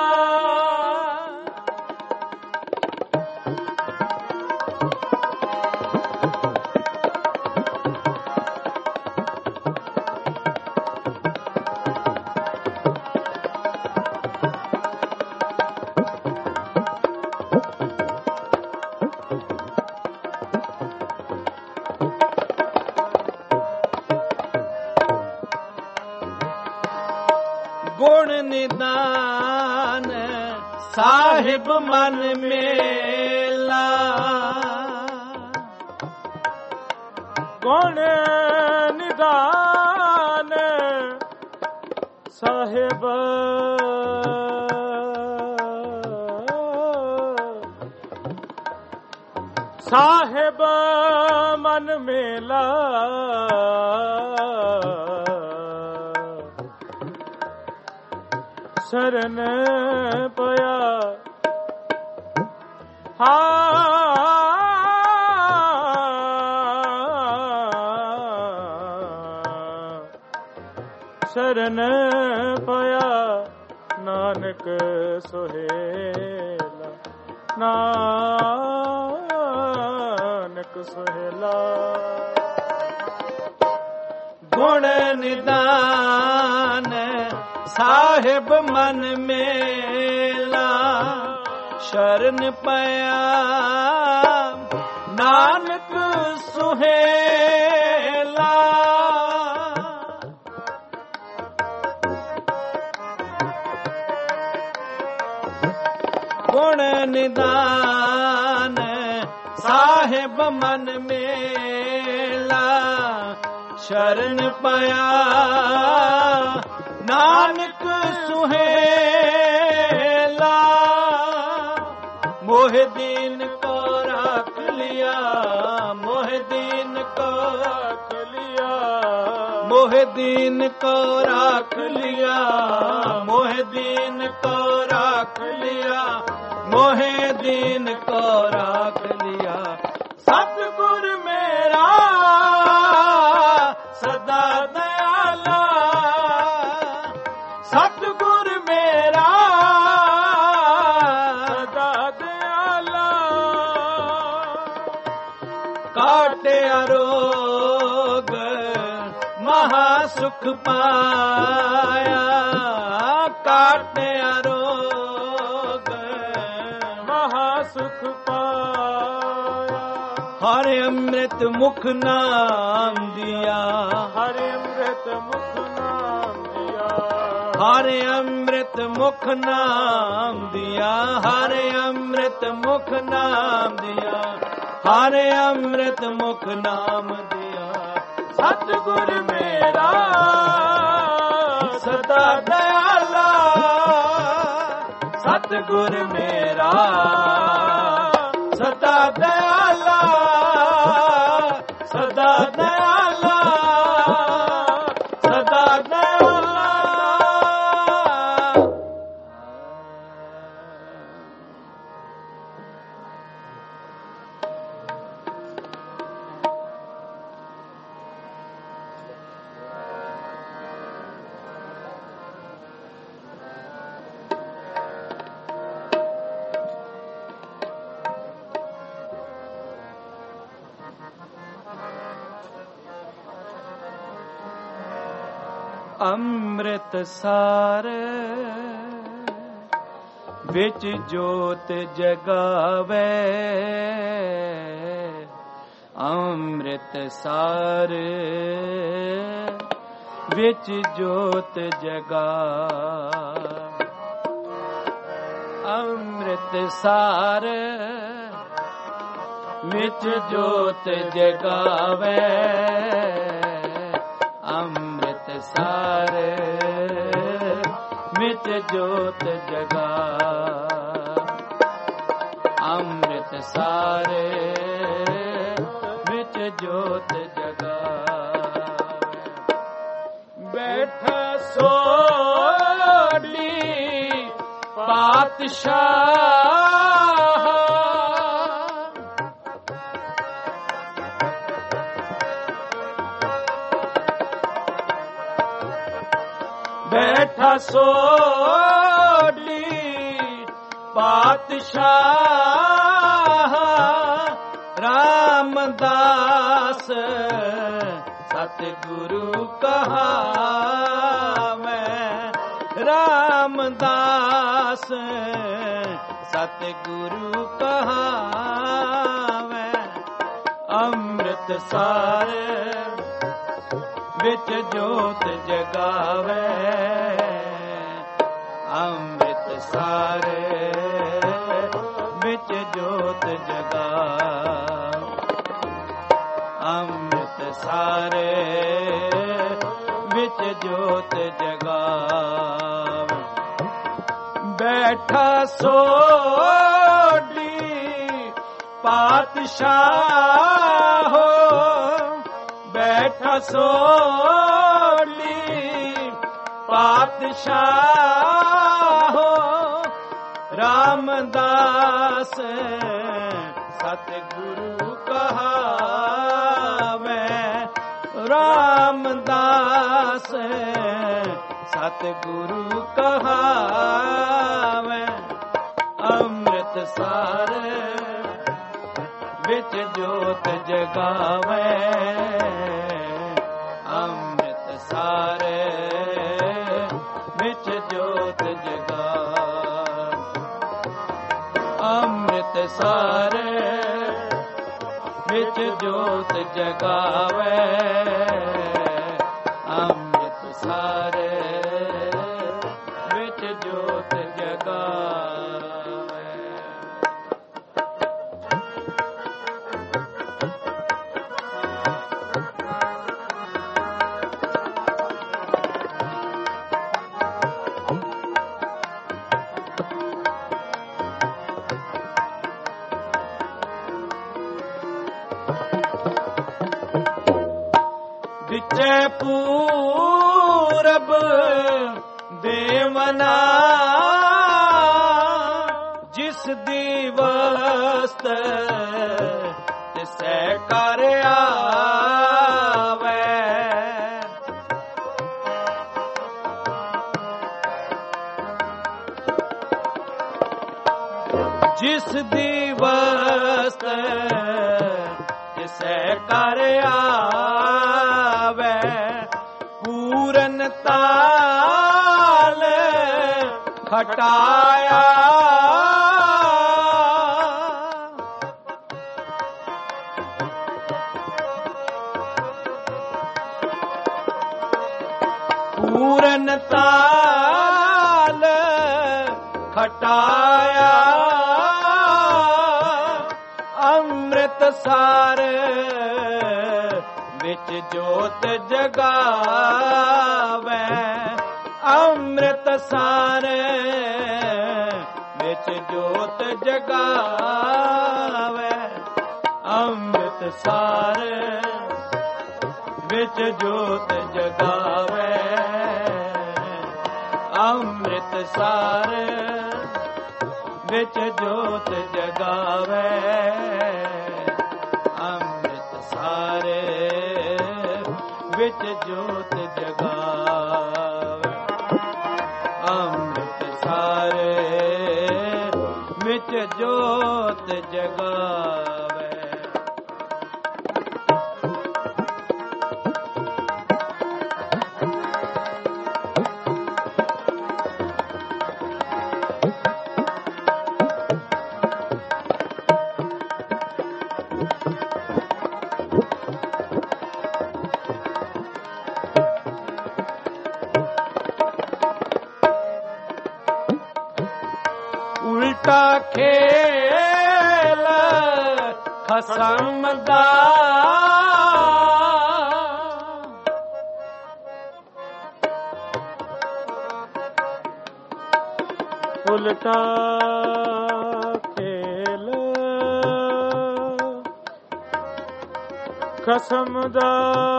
ਗੁਣ ਨਿਦਾਨ ਸਾਹਿਬ ਮਨ ਮੇਲਾ। ਗੁਣ ਨਿਦਾਨ ਸਾਹਿਬ ਸਾਹਿਬ ਮਨ ਮੇਲਾ। ਸ਼ਰਨ ਪਿਆ ਹਾਂ ਸ਼ਰਨ ਪਿਆ ਨਾਨਕ ਸੁਹੇਲਾ ਨਾਨਕ ਸੁਹੇਲਾ ਗੁਣ ਨਿਦਾਨ ਸਾਹਿਬ ਮਨ ਮੇਲਾ ਸ਼ਰਨ ਪਿਆ ਨਾਨਕ ਸੁਹੇਲਾ ਗੁਣ ਨਿਦਾਨ ਸਾਹਿਬ ਮਨ ਮੇਲਾ ਸ਼ਰਨ ਪਿਆ ਨਾਨਕ ਸੁਹੇਲਾ ਮੋਹ ਦੀਨ ਕੋ ਰੱਖ ਲਿਆ ਮੋਹ ਦੀਨ ਕੋ ਰੱਖ ਲਿਆ ਮੋਹ ਦੀਨ ਕੋ ਰੱਖ ਲਿਆ ਮੋਹ ਦੀਨ ਕੋ ਰੱਖ ਲਿਆ ਮੋਹ ਦੀਨ ਕੋ ਰੱਖ ਲਿਆ ਸਤਿਗੁਰ ਮੇਰਾ ਸਦਾ ਦਇਆਲਾ ਸਤਿਗੁਰ ਮੇਰਾ ਸਦਾ ਦਇਆਲਾ ਕਾਟਿਆ ਰੋਗ ਮਹਾ ਸੁਖ ਪਾਇਆ ਕਾਟਿਆ ਰੋਗ ਮਹਾ ਸੁਖ ਪਾਇਆ ਹਰਿ ਅੰਮ੍ਰਿਤ ਮੁਖ ਨਾਮ ਦਿਆ ਹਰਿ ਅੰਮ੍ਰਿਤ ਮੁਖ ਨਾਮ ਦਿਆ ਹਰਿ ਅੰਮ੍ਰਿਤ ਮੁਖ ਨਾਮ ਦਿਆ ਹਰਿ ਅੰਮ੍ਰਿਤ ਮੁਖ ਨਾਮ ਦਿਆ ਹਰਿ ਅੰਮ੍ਰਿਤ ਮੁਖ ਨਾਮ ਦਿਆ ਸਤਿਗੁਰ ਮੇਰਾ ਸਦਾ ਦਇਆਲਾ ਸਤਿਗੁਰ ਮੇਰਾ ਸਦਾ ਦਇਆਲਾ ਸਦਾ ਦਇਆਲਾ ਸਦਾ ਦਇਆਲਾ ਅੰਮ੍ਰਿਤਸਰ ਵਿੱਚ ਜੋਤ ਜਗਾਵੇ ਅੰਮ੍ਰਿਤਸਰ ਵਿੱਚ ਜੋਤ ਜਗਾ ਅੰਮ੍ਰਿਤਸਰ ਵਿੱਚ ਜੋਤ ਜਗਾਵੇ ਅੰਮ੍ਰਿਤਸਰ ਵਿੱਚ ਜੋਤ ਜਗਾ ਅੰਮ੍ਰਿਤਸਰ ਵਿੱਚ ਜੋਤ ਜਗਾ ਬੈਠਾ ਸੋਢੀ ਪਾਤਸ਼ਾਹ ਬੈਠਾ ਸੋਢੀ ਪਾਤਸ਼ਾਹ ਰਾਮਦਾਸ ਸਤਿਗੁਰੂ ਕਹਾਵੈ ਰਾਮਦਾਸ ਸਤਿਗੁਰੂ ਕਹਾਵੈ ਅੰਮ੍ਰਿਤਸਰ ਵਿੱਚ ਜੋਤ ਜਗਾਵੇ ਅੰਮ੍ਰਿਤਸਰ ਵਿੱਚ ਜੋਤ ਜਗਾ ਅੰਮ੍ਰਿਤਸਰ ਵਿੱਚ ਜੋਤ ਜਗਾ ਬੈਠਾ ਸੋਢੀ ਪਾਤਸ਼ਾਹ ਬੈਠਾ ਸੋਢੀ ਪਾਤਸ਼ਾਹ ਰਾਮਦਾਸ ਸਤਿਗੁਰੂ ਕਹਾਵੈ ਰਾਮਦਾਸ ਸਤਿਗੁਰੂ ਕਹਾਵੈ ਅੰਮ੍ਰਿਤ ਸਾਰ ਵਿੱਚ ਜੋਤ ਜਗਾਵੈ ਅੰਮ੍ਰਿਤ ਸਾਰ ਵਿੱਚ ਜੋਤ ਜਗਾਵੈ ਅੰਮ੍ਰਿਤ ਸਾਰ ਵਿੱਚ ਜੋਤ ਜਗਾਵੈ ਅੰਮ੍ਰਿਤ ਸਾਰ ਵਿੱਚ ਜੋਤ ਜਗਾਵੈ। ਵਿਚੇ ਪੂਰਬ ਦੇਵਨਾ ਜਿਸ ਦੀ ਵਸਤ ਤਿਸੈ ਕਰ ਆਵੈ ਜਿਸ ਦੀ ਵਸਤ ਤਿਸੈ ਕਰ ਆਵੈ ਪੂਰਨ ਤਾਲ ਖਟਾਇਆ ਪੂਰਨ ਤਾਲ ਖਟਾਇਆ ਅੰਮ੍ਰਿਤ ਸਾਰ ਵਿੱਚ ਜੋਤ ਜਗਾਵੈ ਅੰਮ੍ਰਿਤ ਸਾਰ ਵਿੱਚ ਜੋਤ ਜਗਾਵੈ ਅੰਮ੍ਰਿਤ ਸਾਰ ਵਿੱਚ ਜੋਤ ਜਗਾਵੈ ਅੰਮ੍ਰਿਤ ਸਾਰ ਵਿੱਚ ਜੋਤ ਜਗਾਵੈ ਅੰਮ੍ਰਿਤ ਸਾਰ ਵਿੱਚ ਜੋਤ ਜਗਾਵੈ ਅੰਮ੍ਰਿਤ ਸਾਰ ਵਿੱਚ ਜੋਤ ਜਗਾਵੈ। ਉਲਟਾ ਖੇਲ ਖਸਮ ਦਾ ਉਲਟਾ ਖੇਲ ਖਸਮ ਦਾ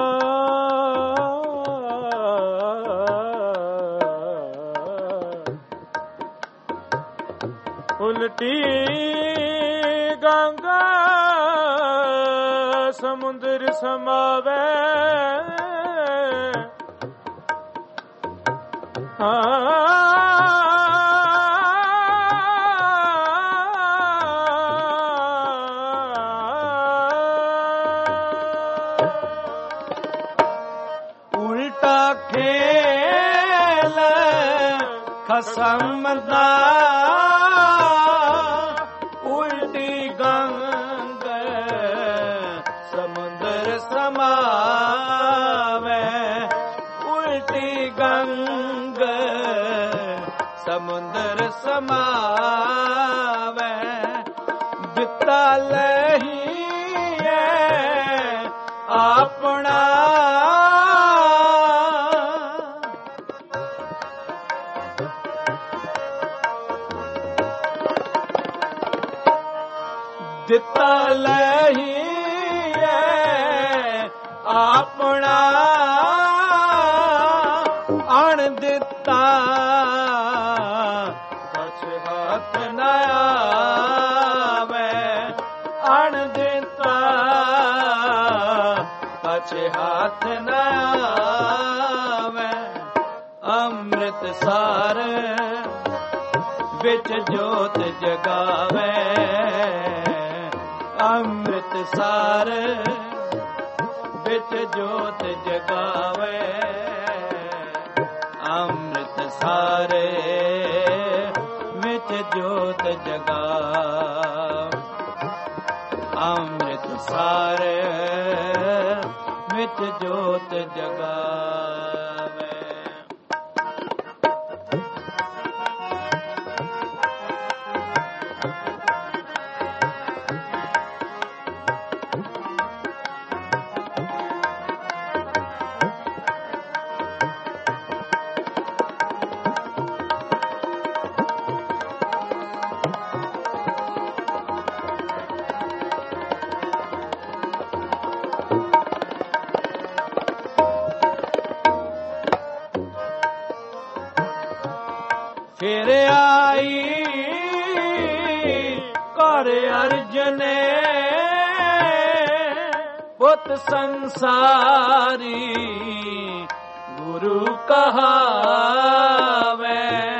ਉਲਟੀ ਗੰਗਾ ਸਮੁੰਦਰ ਸਮਾਵੈ ਉਲਟਾ ਖੇਲ ਖਸਮ ਦਾ ਉਲਟੀ ਗੰਗ ਸਮੁੰਦਰ ਸਮਾਵੈ ਉਲਟੀ ਗੰਗ ਸਮੁੰਦਰ ਸਮਾਵੈ ਦਿੱਤਾ ਲਹੀਐ ਆਪਣਾ ਦਿੱਤਾ ਲਹੀਐ ਆਪਣਾ ਅਣ ਦਿੱਤਾ ਕੁਛ ਹੱਥ ਨ ਆਵੈ ਅਣ ਦਿੱਤਾ ਕੁਛ ਹੱਥ ਨ ਆਵੈ ਅੰਮ੍ਰਿਤ ਅੰਮ੍ਰਿਤਸਰ ਵਿੱਚ ਜੋਤ ਜਗਾਵੇ, ਅੰਮ੍ਰਿਤਸਰ ਵਿੱਚ ਜੋਤ ਜਗਾਵੇ, ਅੰਮ੍ਰਿਤਸਰ ਵਿੱਚ ਜੋਤ ਜਗਾਵੇ, ਅੰਮ੍ਰਿਤਸਰ ਵਿੱਚ ਜੋਤ ਜਗਾਵੇ। ਫਿਰ ਆਈ ਕਰ ਅਰਜਨੇ ਪੁੱਤ ਸੰਸਾਰੀ ਗੁਰੂ ਕਹਾਵੇ,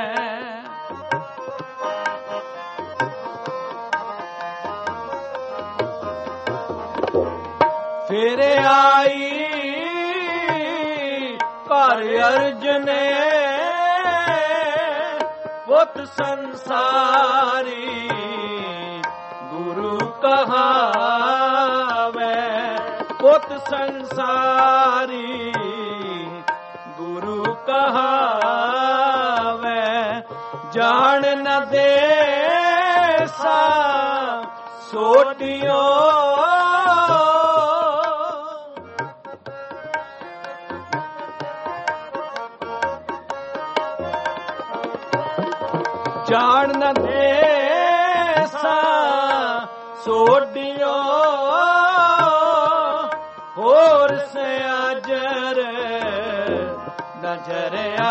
ਫਿਰ ਆਈ ਕਰ ਅਰਜਨੇ ਪੁੱਤ ਸੰਸਾਰੀ ਗੁਰੂ ਕਹਾਵੇ, ਪੁੱਤ ਸੰਸਾਰੀ ਗੁਰੂ ਕਹਾਵੇ, ਜਾਣ ਨ ਦੇ ਸਾ ਸੋਟਿਓ ਜਾਣ ਨ ਦੇ ਸਾ ਸੋਡਿਓ, ਹੋਰ ਸਿਆਜਰ ਨਜ਼ਰ ਆ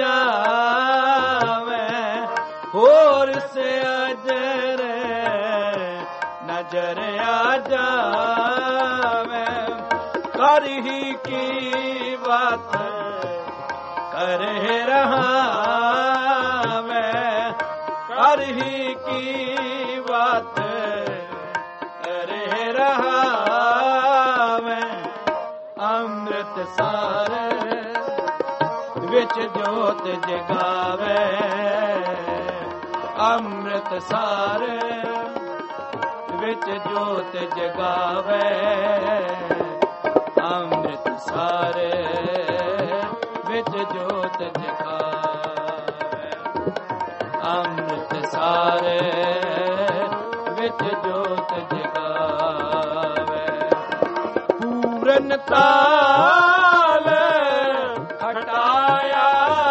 ਜਾਵੇ, ਹੋਰ ਸਿਆਜਰ ਨਜ਼ਰ ਆ ਜਾਵੇ, ਕਰ ਹੀ ਕੀ ਬਾਤ ਕਰ ਰਹਾ ਕਰ ਹੀ ਕੀ ਬਾਤ ਰਹਿ ਰਹਾ ਮੈਂ, ਅੰਮ੍ਰਿਤਸਰ ਵਿੱਚ ਜੋਤ ਜਗਾਵੇ, ਅੰਮ੍ਰਿਤਸਰ ਵਿੱਚ ਜੋਤ ਜਗਾਵੇ, ਅੰਮ੍ਰਿਤਸਰ ਵਿੱਚ ਜੋਤ ਜਗਾਵੇ, ਅੰਮ੍ਰਿਤਸਰ ਵਿੱਚ ਜੋਤ ਜਗਾਵੇ, ਪੂਰਨ ਤਾਲ ਖਟਾਇਆ,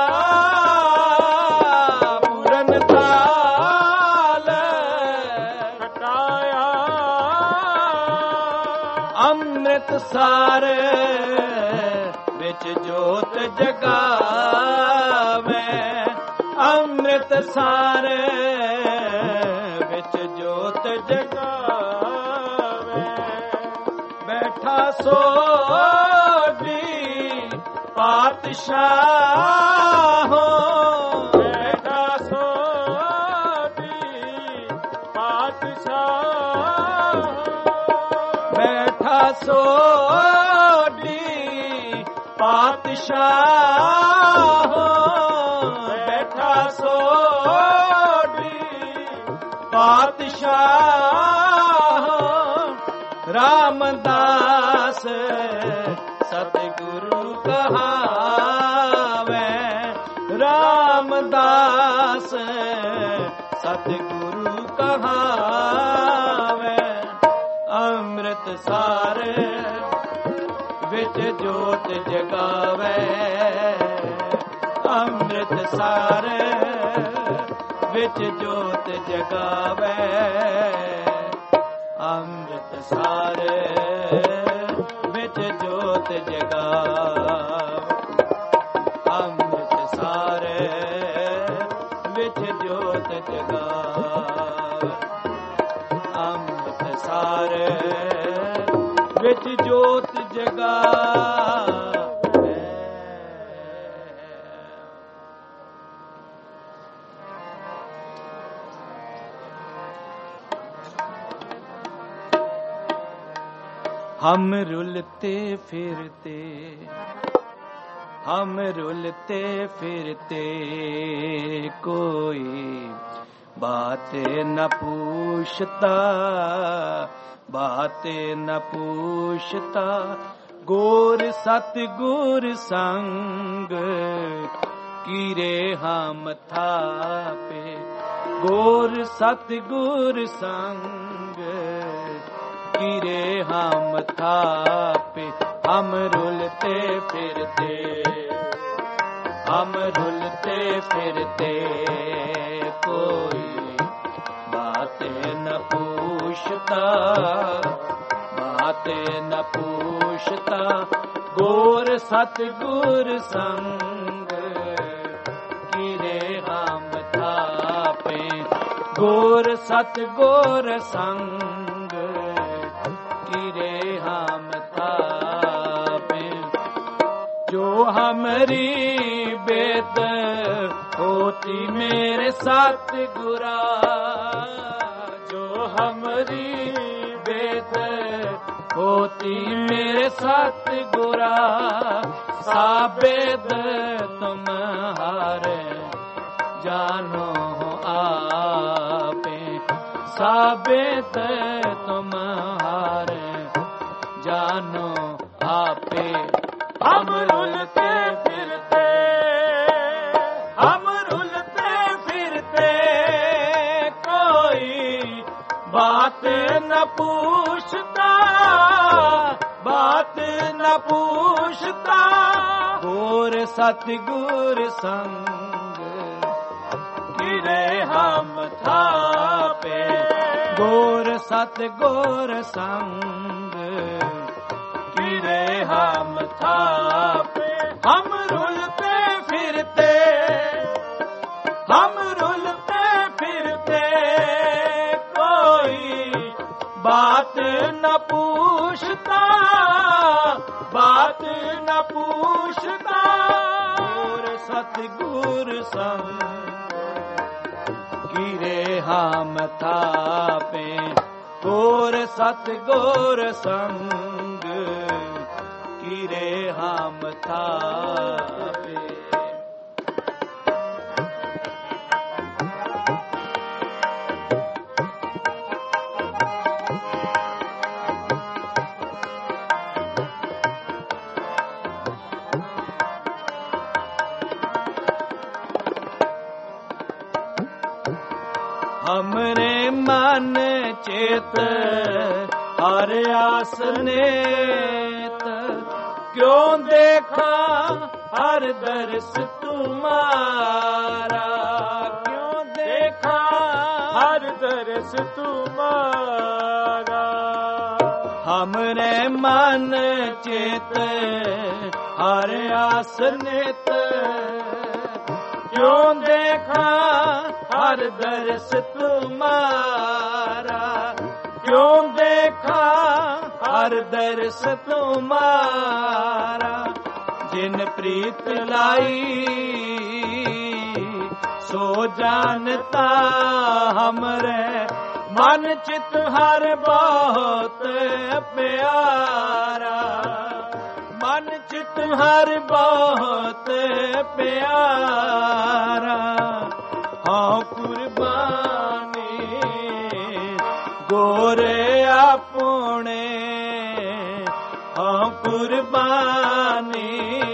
ਪੂਰਨ ਤਾਲ ਖਟਾਇਆ, ਅੰਮ੍ਰਿਤਸਰ ਵਿੱਚ ਜੋਤ ਜਗਾਵੇ, ਅੰਮ੍ਰਿਤਸਰ ਵਿੱਚ ਜੋਤ ਜਗਾਵੇ, ਬੈਠਾ ਸੋਢੀ ਪਾਤਸ਼ਾਹ, ਬੈਠਾ ਸੋਢੀ ਪਾਤਸ਼ਾਹ, ਬੈਠਾ ਸੋਢੀ ਪਾਤਸ਼ਾਹ, ਬੈਠਾ ਸੋਢੀ ਪਾਤਸ਼ਾਹ, ਰਾਮਦਾਸ ਸਤਿਗੁਰੂ ਕਹਾਵੇ, ਰਾਮਦਾਸ ਸਤਿਗੁਰੂ ਕਹਾਵੇ, ਅੰਮ੍ਰਿਤਸਰ ਵਿੱਚ ਜੋਤ ਜਗਾਵੇ, ਅੰਮ੍ਰਿਤਸਰ ਵਿੱਚ ਜੋਤ ਜਗਾਵੇ, ਅੰਮ੍ਰਿਤਸਰ ਵਿੱਚ ਜੋਤ ਜਗਾਵੇ, ਅੰਮ੍ਰਿਤਸਰ ਵਿੱਚ ਜੋਤ ਜਗਾਵੇ, ਅੰਮ੍ਰਿਤਸਰ ਵਿੱਚ ਜੋਤ ਜਗਾਵੇ। हम रुलते फिरते हम रुलते फिरते कोई बात न पूछता बात न पूछता गोर सतगुर संग कीरे हम थापे गोर सतगुर संग कीरे हम थापे हम रुलते फिरते हम रुलते फिरते कोई बात न पूछता बात न पूछता गोर सतगुर संग कीरे हम थापे गोर सतगुर संग कीरे हम थापे जो हमारी बेद होती मेरे साथ गुरा जो हमारी बेद होती मेरे साथ गुरा साबेद तुम्हारे जानो आपे साबेद तुम्हारे जानो आपे हम रुलते फिरते हम रुलते फिरते कोई बात न पूछता बात न पूछता गोर सतगुर संग गिरे हम थापे गोर सतगुर संग गिरे हम थापे हम रुलते फिरते हम रुलते फिरते कोई बात न पूछता बात न पूछता गोर सतगुर संग गिरे हम थापे गोर सतगुर संग गिरे हम थापे हमरे मन चेत हर आसनेत क्यों देखा हर दर्श तुम्हारा क्यों देखा हर दर्श तुम्हारा हमरे मन चेत हर आसनेत क्यों देखा हर दर्श तुम्हारा क्यों देखा हर दर्श तुम्हारा जिन प्रीत लाई सो जानता हमरे मन चित हर बहुत प्यारा मन चित हर बहुत प्यारा हाँ कुर्बानी गोरे अपने हाँ कुर्बानी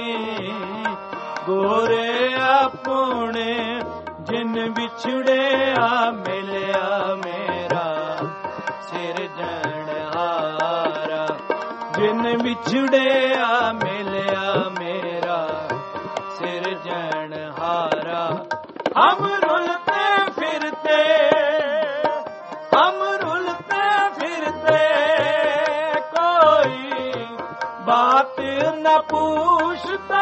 गोरे अपने जिन बिछड़े आ मिलया मेरा सिर जनहारा जिन बिछड़े आ मिलया मेरा सिर जनहारा हम रुलते फिरते हम रुलते फिरते कोई बात न पूछता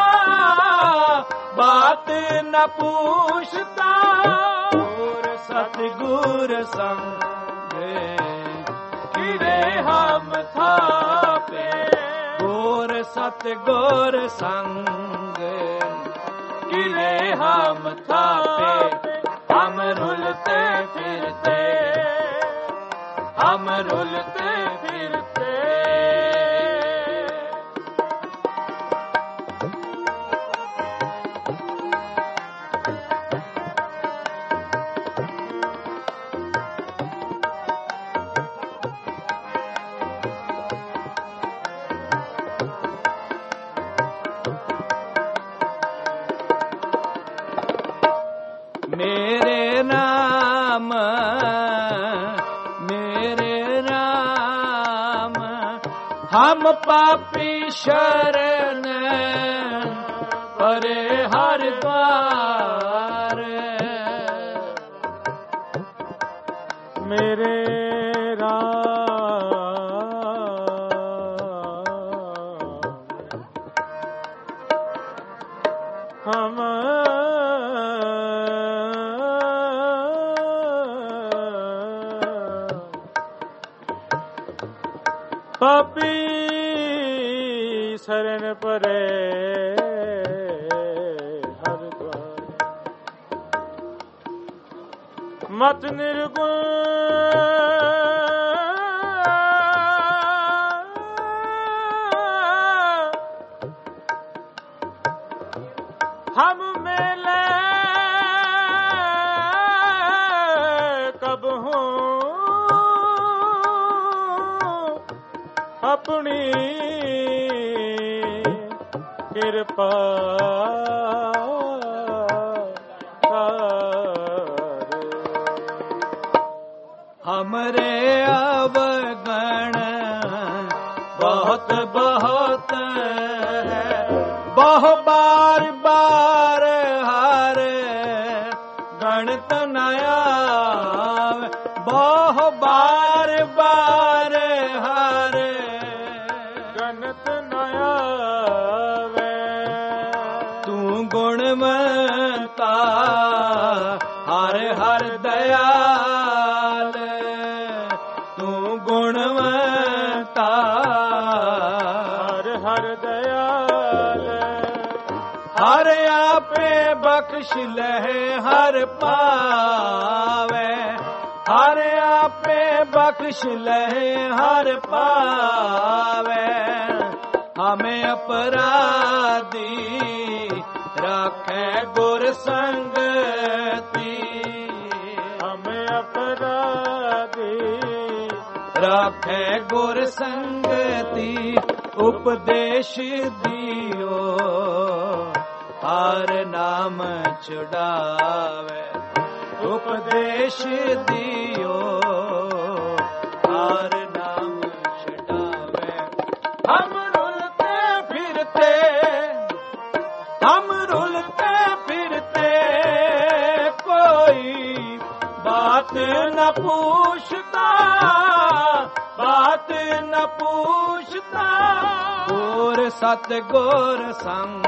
बात न पूछता और सतगुर संग गिरे हम थापे गोर सतगुर संग गिरे हम थापे हम रुलते फिरते हम रुलते फिरते हम पापी शरण परे हर द्वार। मेरे हम पापी शरण परे हर द्वार। मत निर्गुण हम मेले कब हूँ अपनी कृपा हमरे अवगण बहुत बहुत है, बहु बार बार हर गणत न आवे। बहु बार बार हर गणत न आवे। तू गुणवंता हर हर दयाल। तू गुणवंता हर हर दयाल। हर आपे बख्श लहे हर पावे। हर आपे बख्श लहे हर पावे। हमें अपराधी राखे गुर संगति। हमें अपराधी राखे गुर संगति। उपदेश दियो हर नाम छुड़ावे। उपदेश दियो हर नाम छुड़ावे। हम रुलते फिरते हम रुलते फिरते कोई बात न पूछता। बात न पूछता। गोर सत गोर संग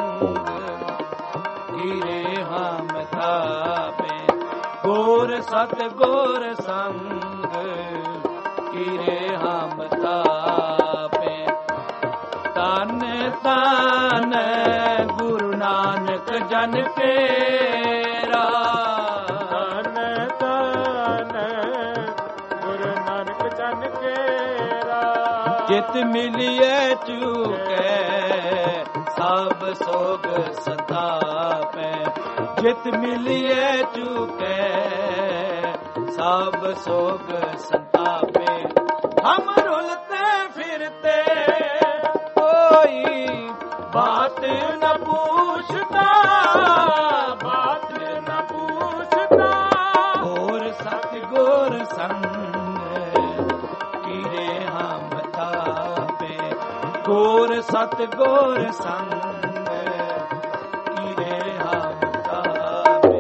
गिरे हम थापे। गोर सत गोर संग गिरे हम थापे। तन तन गुरु नानक जन पेरा। तन तन गुरु नानक जन केरा। जित मिलिए चूके सब सोग संतापे। जित मिलिए चूके सब सोग संतापे। हम रुलते फिरते कोई बात न पूछता। बात न पूछता। और सतगुर संग गिरे हम थापे। गोर सतगुर संग गिरे हम थापे।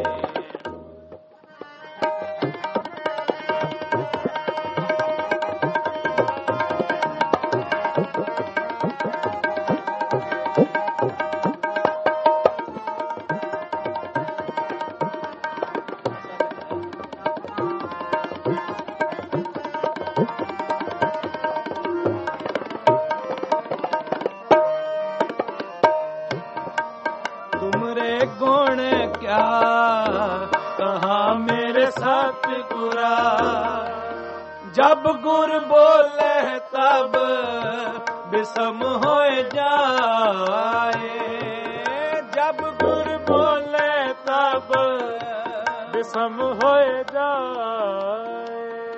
तुमरे गुण क्या कहा मेरे सतगुरा। जब गुर बोले तब विषम हो जाए। जब गुर बोले तब विषम हो जाए।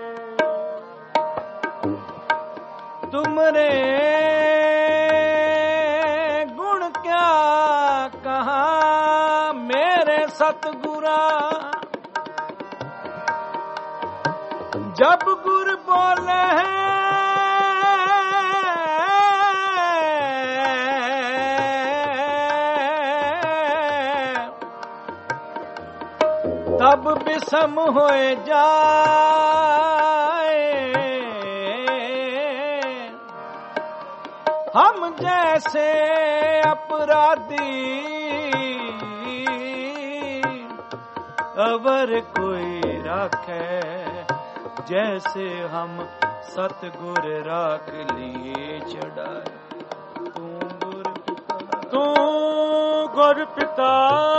तुमरे गुण क्या कहा मेरे सतगुरा। जब गुर बोले हैं विषम होए जाए। हम जैसे अपराधी अवर कोई राखे, जैसे हम सतगुर राख लिए चढ़ाए। तू गुर पिता, तू गुर पिता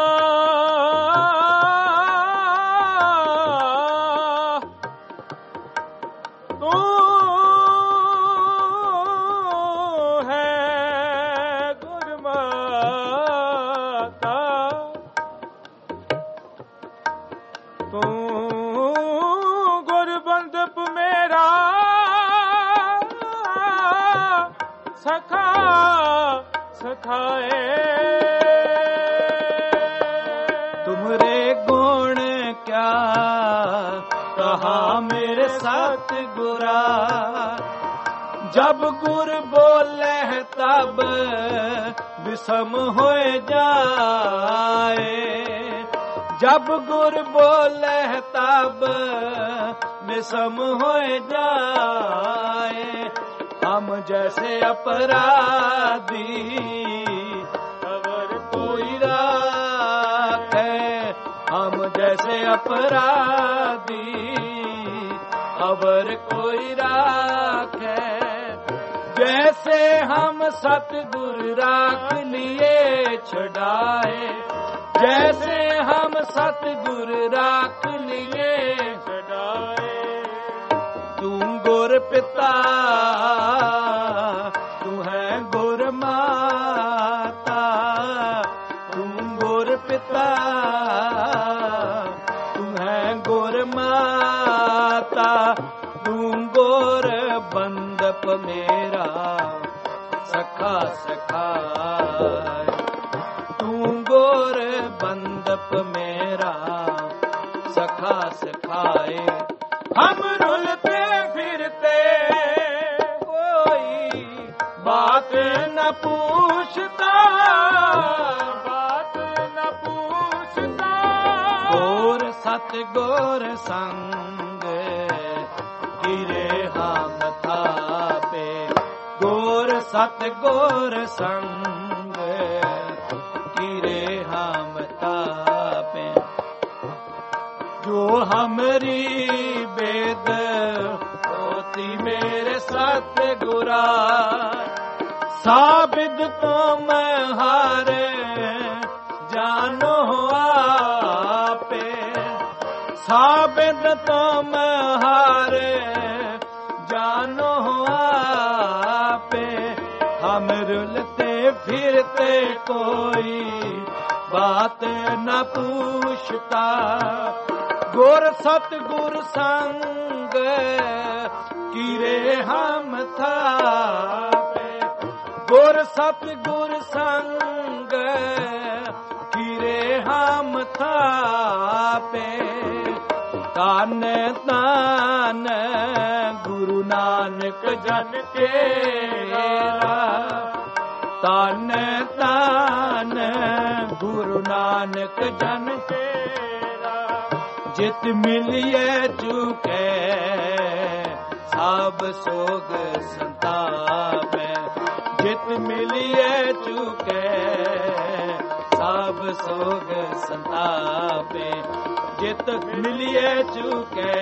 तू है गुर माता, तू गुर बंदप मेरा सखा सखाए। तुमरे गुण क्या कहा मेरे सतगुरा, जब गुर बोले तब विषम होए जाए। जब गुर बोले तब विषम होए जाए। हम जैसे अपराधी अवर कोई राखे, हम जैसे अपराधी अवर कोई राखे। जैसे हम सतगुर राख लिए छड़ाए, जैसे हम सतगुर राख लिए छड़ाए। तू गुर पिता तू है गुर माता, तू गुर पिता तू है गुर माता। तू गुर बंदप मेरा सखा सखाए। तू गुर बंदप मेरा सखा सखाए। हम रुलते फिरते कोई बात न पूछता, बात न पूछता। गोर सतगुर संग गिरे हम थापे, गोर सतगुर संग गिरे हम थापे। जो हमरी वेद होती मेरे सतगुरा, साबिद तो मैं हारे जानो आपे। साबिद तो मैं हारे जानो आपे। हम रुलते फिरते कोई बात न पूछता, गुर सतगुर संग गिरे हम थापे। गुर सतगुर संग गिरे हम थापे। तान तान गुरु नानक जन केरा, तान तान गुरु नानक जन केरा। जित मिलिए चुके सब सोग संतापे, जित मिलिए चुके सब सोग संतापे। जित मिलिए चुके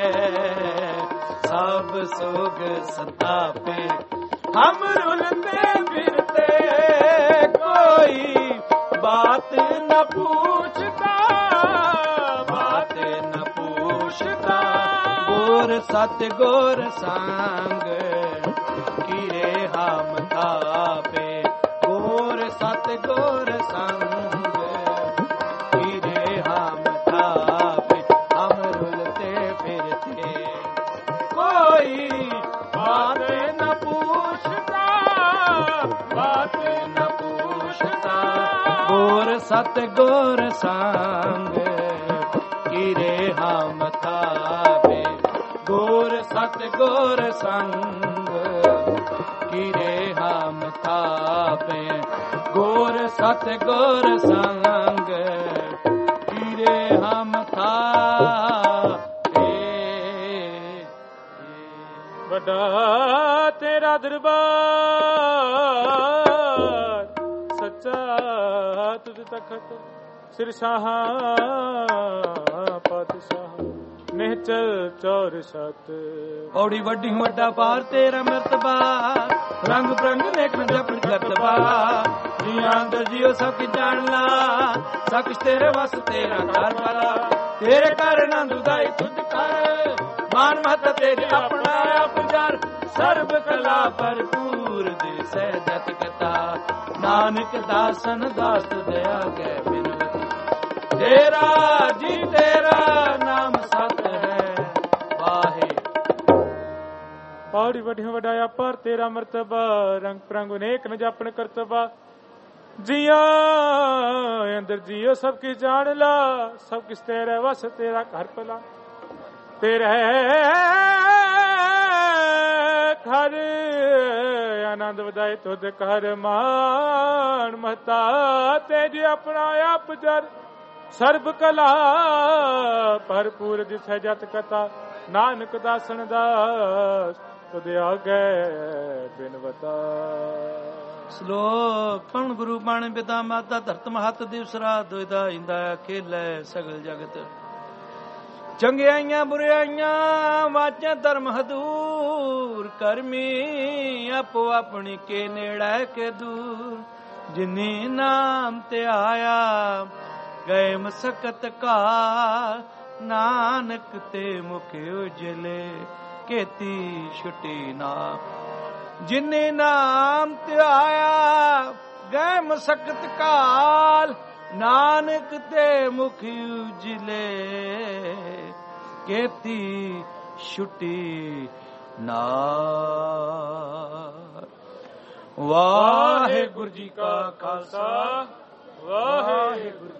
सब सोग संतापे। हम रुलते फिरते कोई बात न पूछता, बात न पूछता। गुर सतगुर संग गिरे हम थापे, गुर सतगुर संग गिरे हम थापे। हम रुलते फिरते कोई बात न पूछता, बात न पूछता। गुर सतगुर संग गिरे हम थापे, गुर सतगुर संग गिरे हम थापे। गुर सतगुर संग गिरे हम थापे। ਵੱਡਾ ਤੇਰਾ ਦਰਬਾਰ, ਸੱਚਾ ਤੁਧ ਤਖਤ ਸਿਰ ਸ਼ਾਹਾਂ ਪਾਤਸ਼ਾਹ, ਨਿਹਚਲ ਚੌਰ ਸਤ। ਔੜੀ ਵੱਡੀ ਵੱਡਾ ਪਾਰ ਤੇਰਾ ਮਰਤਬਾ, ਰੰਗ ਬਰੰਗ ਨੇਕ ਜਪਨ ਕਰਤਬਾ, ਜੀਆਂ ਅੰਦਰ ਜੀਓ ਸਭ ਕੀ ਜਾਣ ਲਾ, ਸਖਸ਼ ਤੇਰੇ ਵਸ ਤੇਰਾ ਘਰ ਵਾਲਾ, ਤੇਰੇ ਘਰ ਆਨੰਦ ਉਦਾਈ ਤੁਧ ਕਰ, ਮਾਨ ਮਹਤ ਤੇਰੀ ਆਪਣਾ ਆਪਜਾਰ, ਸਰਬ ਕਲਾ ਭਰਪੂਰ ਦੇ ਸਹਿਜਤ ਕਥਾ, ਨਾਨਕ ਦਾਸਨ ਦਾਸ ਦਇਆ ਕੈ ਬਿਨਵਤੀ, ਤੇਰਾ ਜੀ ਤੇਰਾ ਨਾਮ ਸਤ ਹੈ ਵਾਹੇ। ਪੌੜੀ ਵੱਡਿਓ ਵਡਾਇਆ ਪਰ ਤੇਰਾ ਮਰਤਬਾ, ਰੰਗ ਪ੍ਰੰਗ ਅਨੇਕ ਨ ਜਾਪਣ ਕਰਤਬਾ, ਜੀਆਂ ਅੰਦਰ ਜੀਓ ਸਭ ਕੀ ਜਾਣ ਲਾ, ਸਭ ਕਿਸ ਤੇਰੇ ਵਸ ਤੇਰਾ ਘਰ ਭਲਾ, ਤੇਰੇ ਘਰ ਆਨੰਦ ਵਧਾਏ ਤੁਧ ਘਰ, ਮਾਨ ਮਹਤਾ ਤੇਜ ਆਪਣਾ ਆਪ ਜਰ, ਸਰਬ ਕਲਾ ਭਰਪੂਰ ਦਿਸੈ ਜਤ ਕਥਾ, ਨਾਨਕ ਦਾਸਨ ਦਾਸ ਤੁਧ ਆਗੇ ਬਿਨਵਤਾ। ਸ਼ਲੋਕ ਕੌਣ ਗੁਰੂ ਬਾਣ ਪਿਤਾ ਮਾਤਾ ਧਰਤ ਮਹਤ ਦਿਵਸਰਾ, ਦੁਇਦਾ ਇੰਦਾ ਖੇਲੇ ਸਗਲ ਜਗਤ, ਚੰਗਿਆਈਆਂ ਬੁਰਿਆਈਆਂ ਵਾਚਾਂ ਧਰਮ ਹਦੂਰ, ਕਰਮੀ ਆਪੋ ਆਪਣੀ ਕੇ ਨੇੜੇ ਕੇ ਦੂਰ, ਜਿਨੀ ਨਾਮ ਤੇ ਆਇਆ ਗਏ ਮਸਕਤ ਕਾ, ਨਾਨਕ ਤੇ ਮੁਖ ਉਜਲੇ ਕੀਤੀ ਛੁਟੀ ਨਾ, ਜਿਨੇ ਨਾਮ ਤੇ ਆਇਆ ਗਏ ਮਸਕਤ ਕਾਲ, ਨਾਨਕ ਤੇ ਮੁਖ ਉਜਲੇ ਕੀਤੀ ਛੁਟੀ ਨਾ। ਵਾਹਿਗੁਰੂ ਜੀ ਕਾ ਖਾਲਸਾ, ਵਾਹਿਗੁਰੂ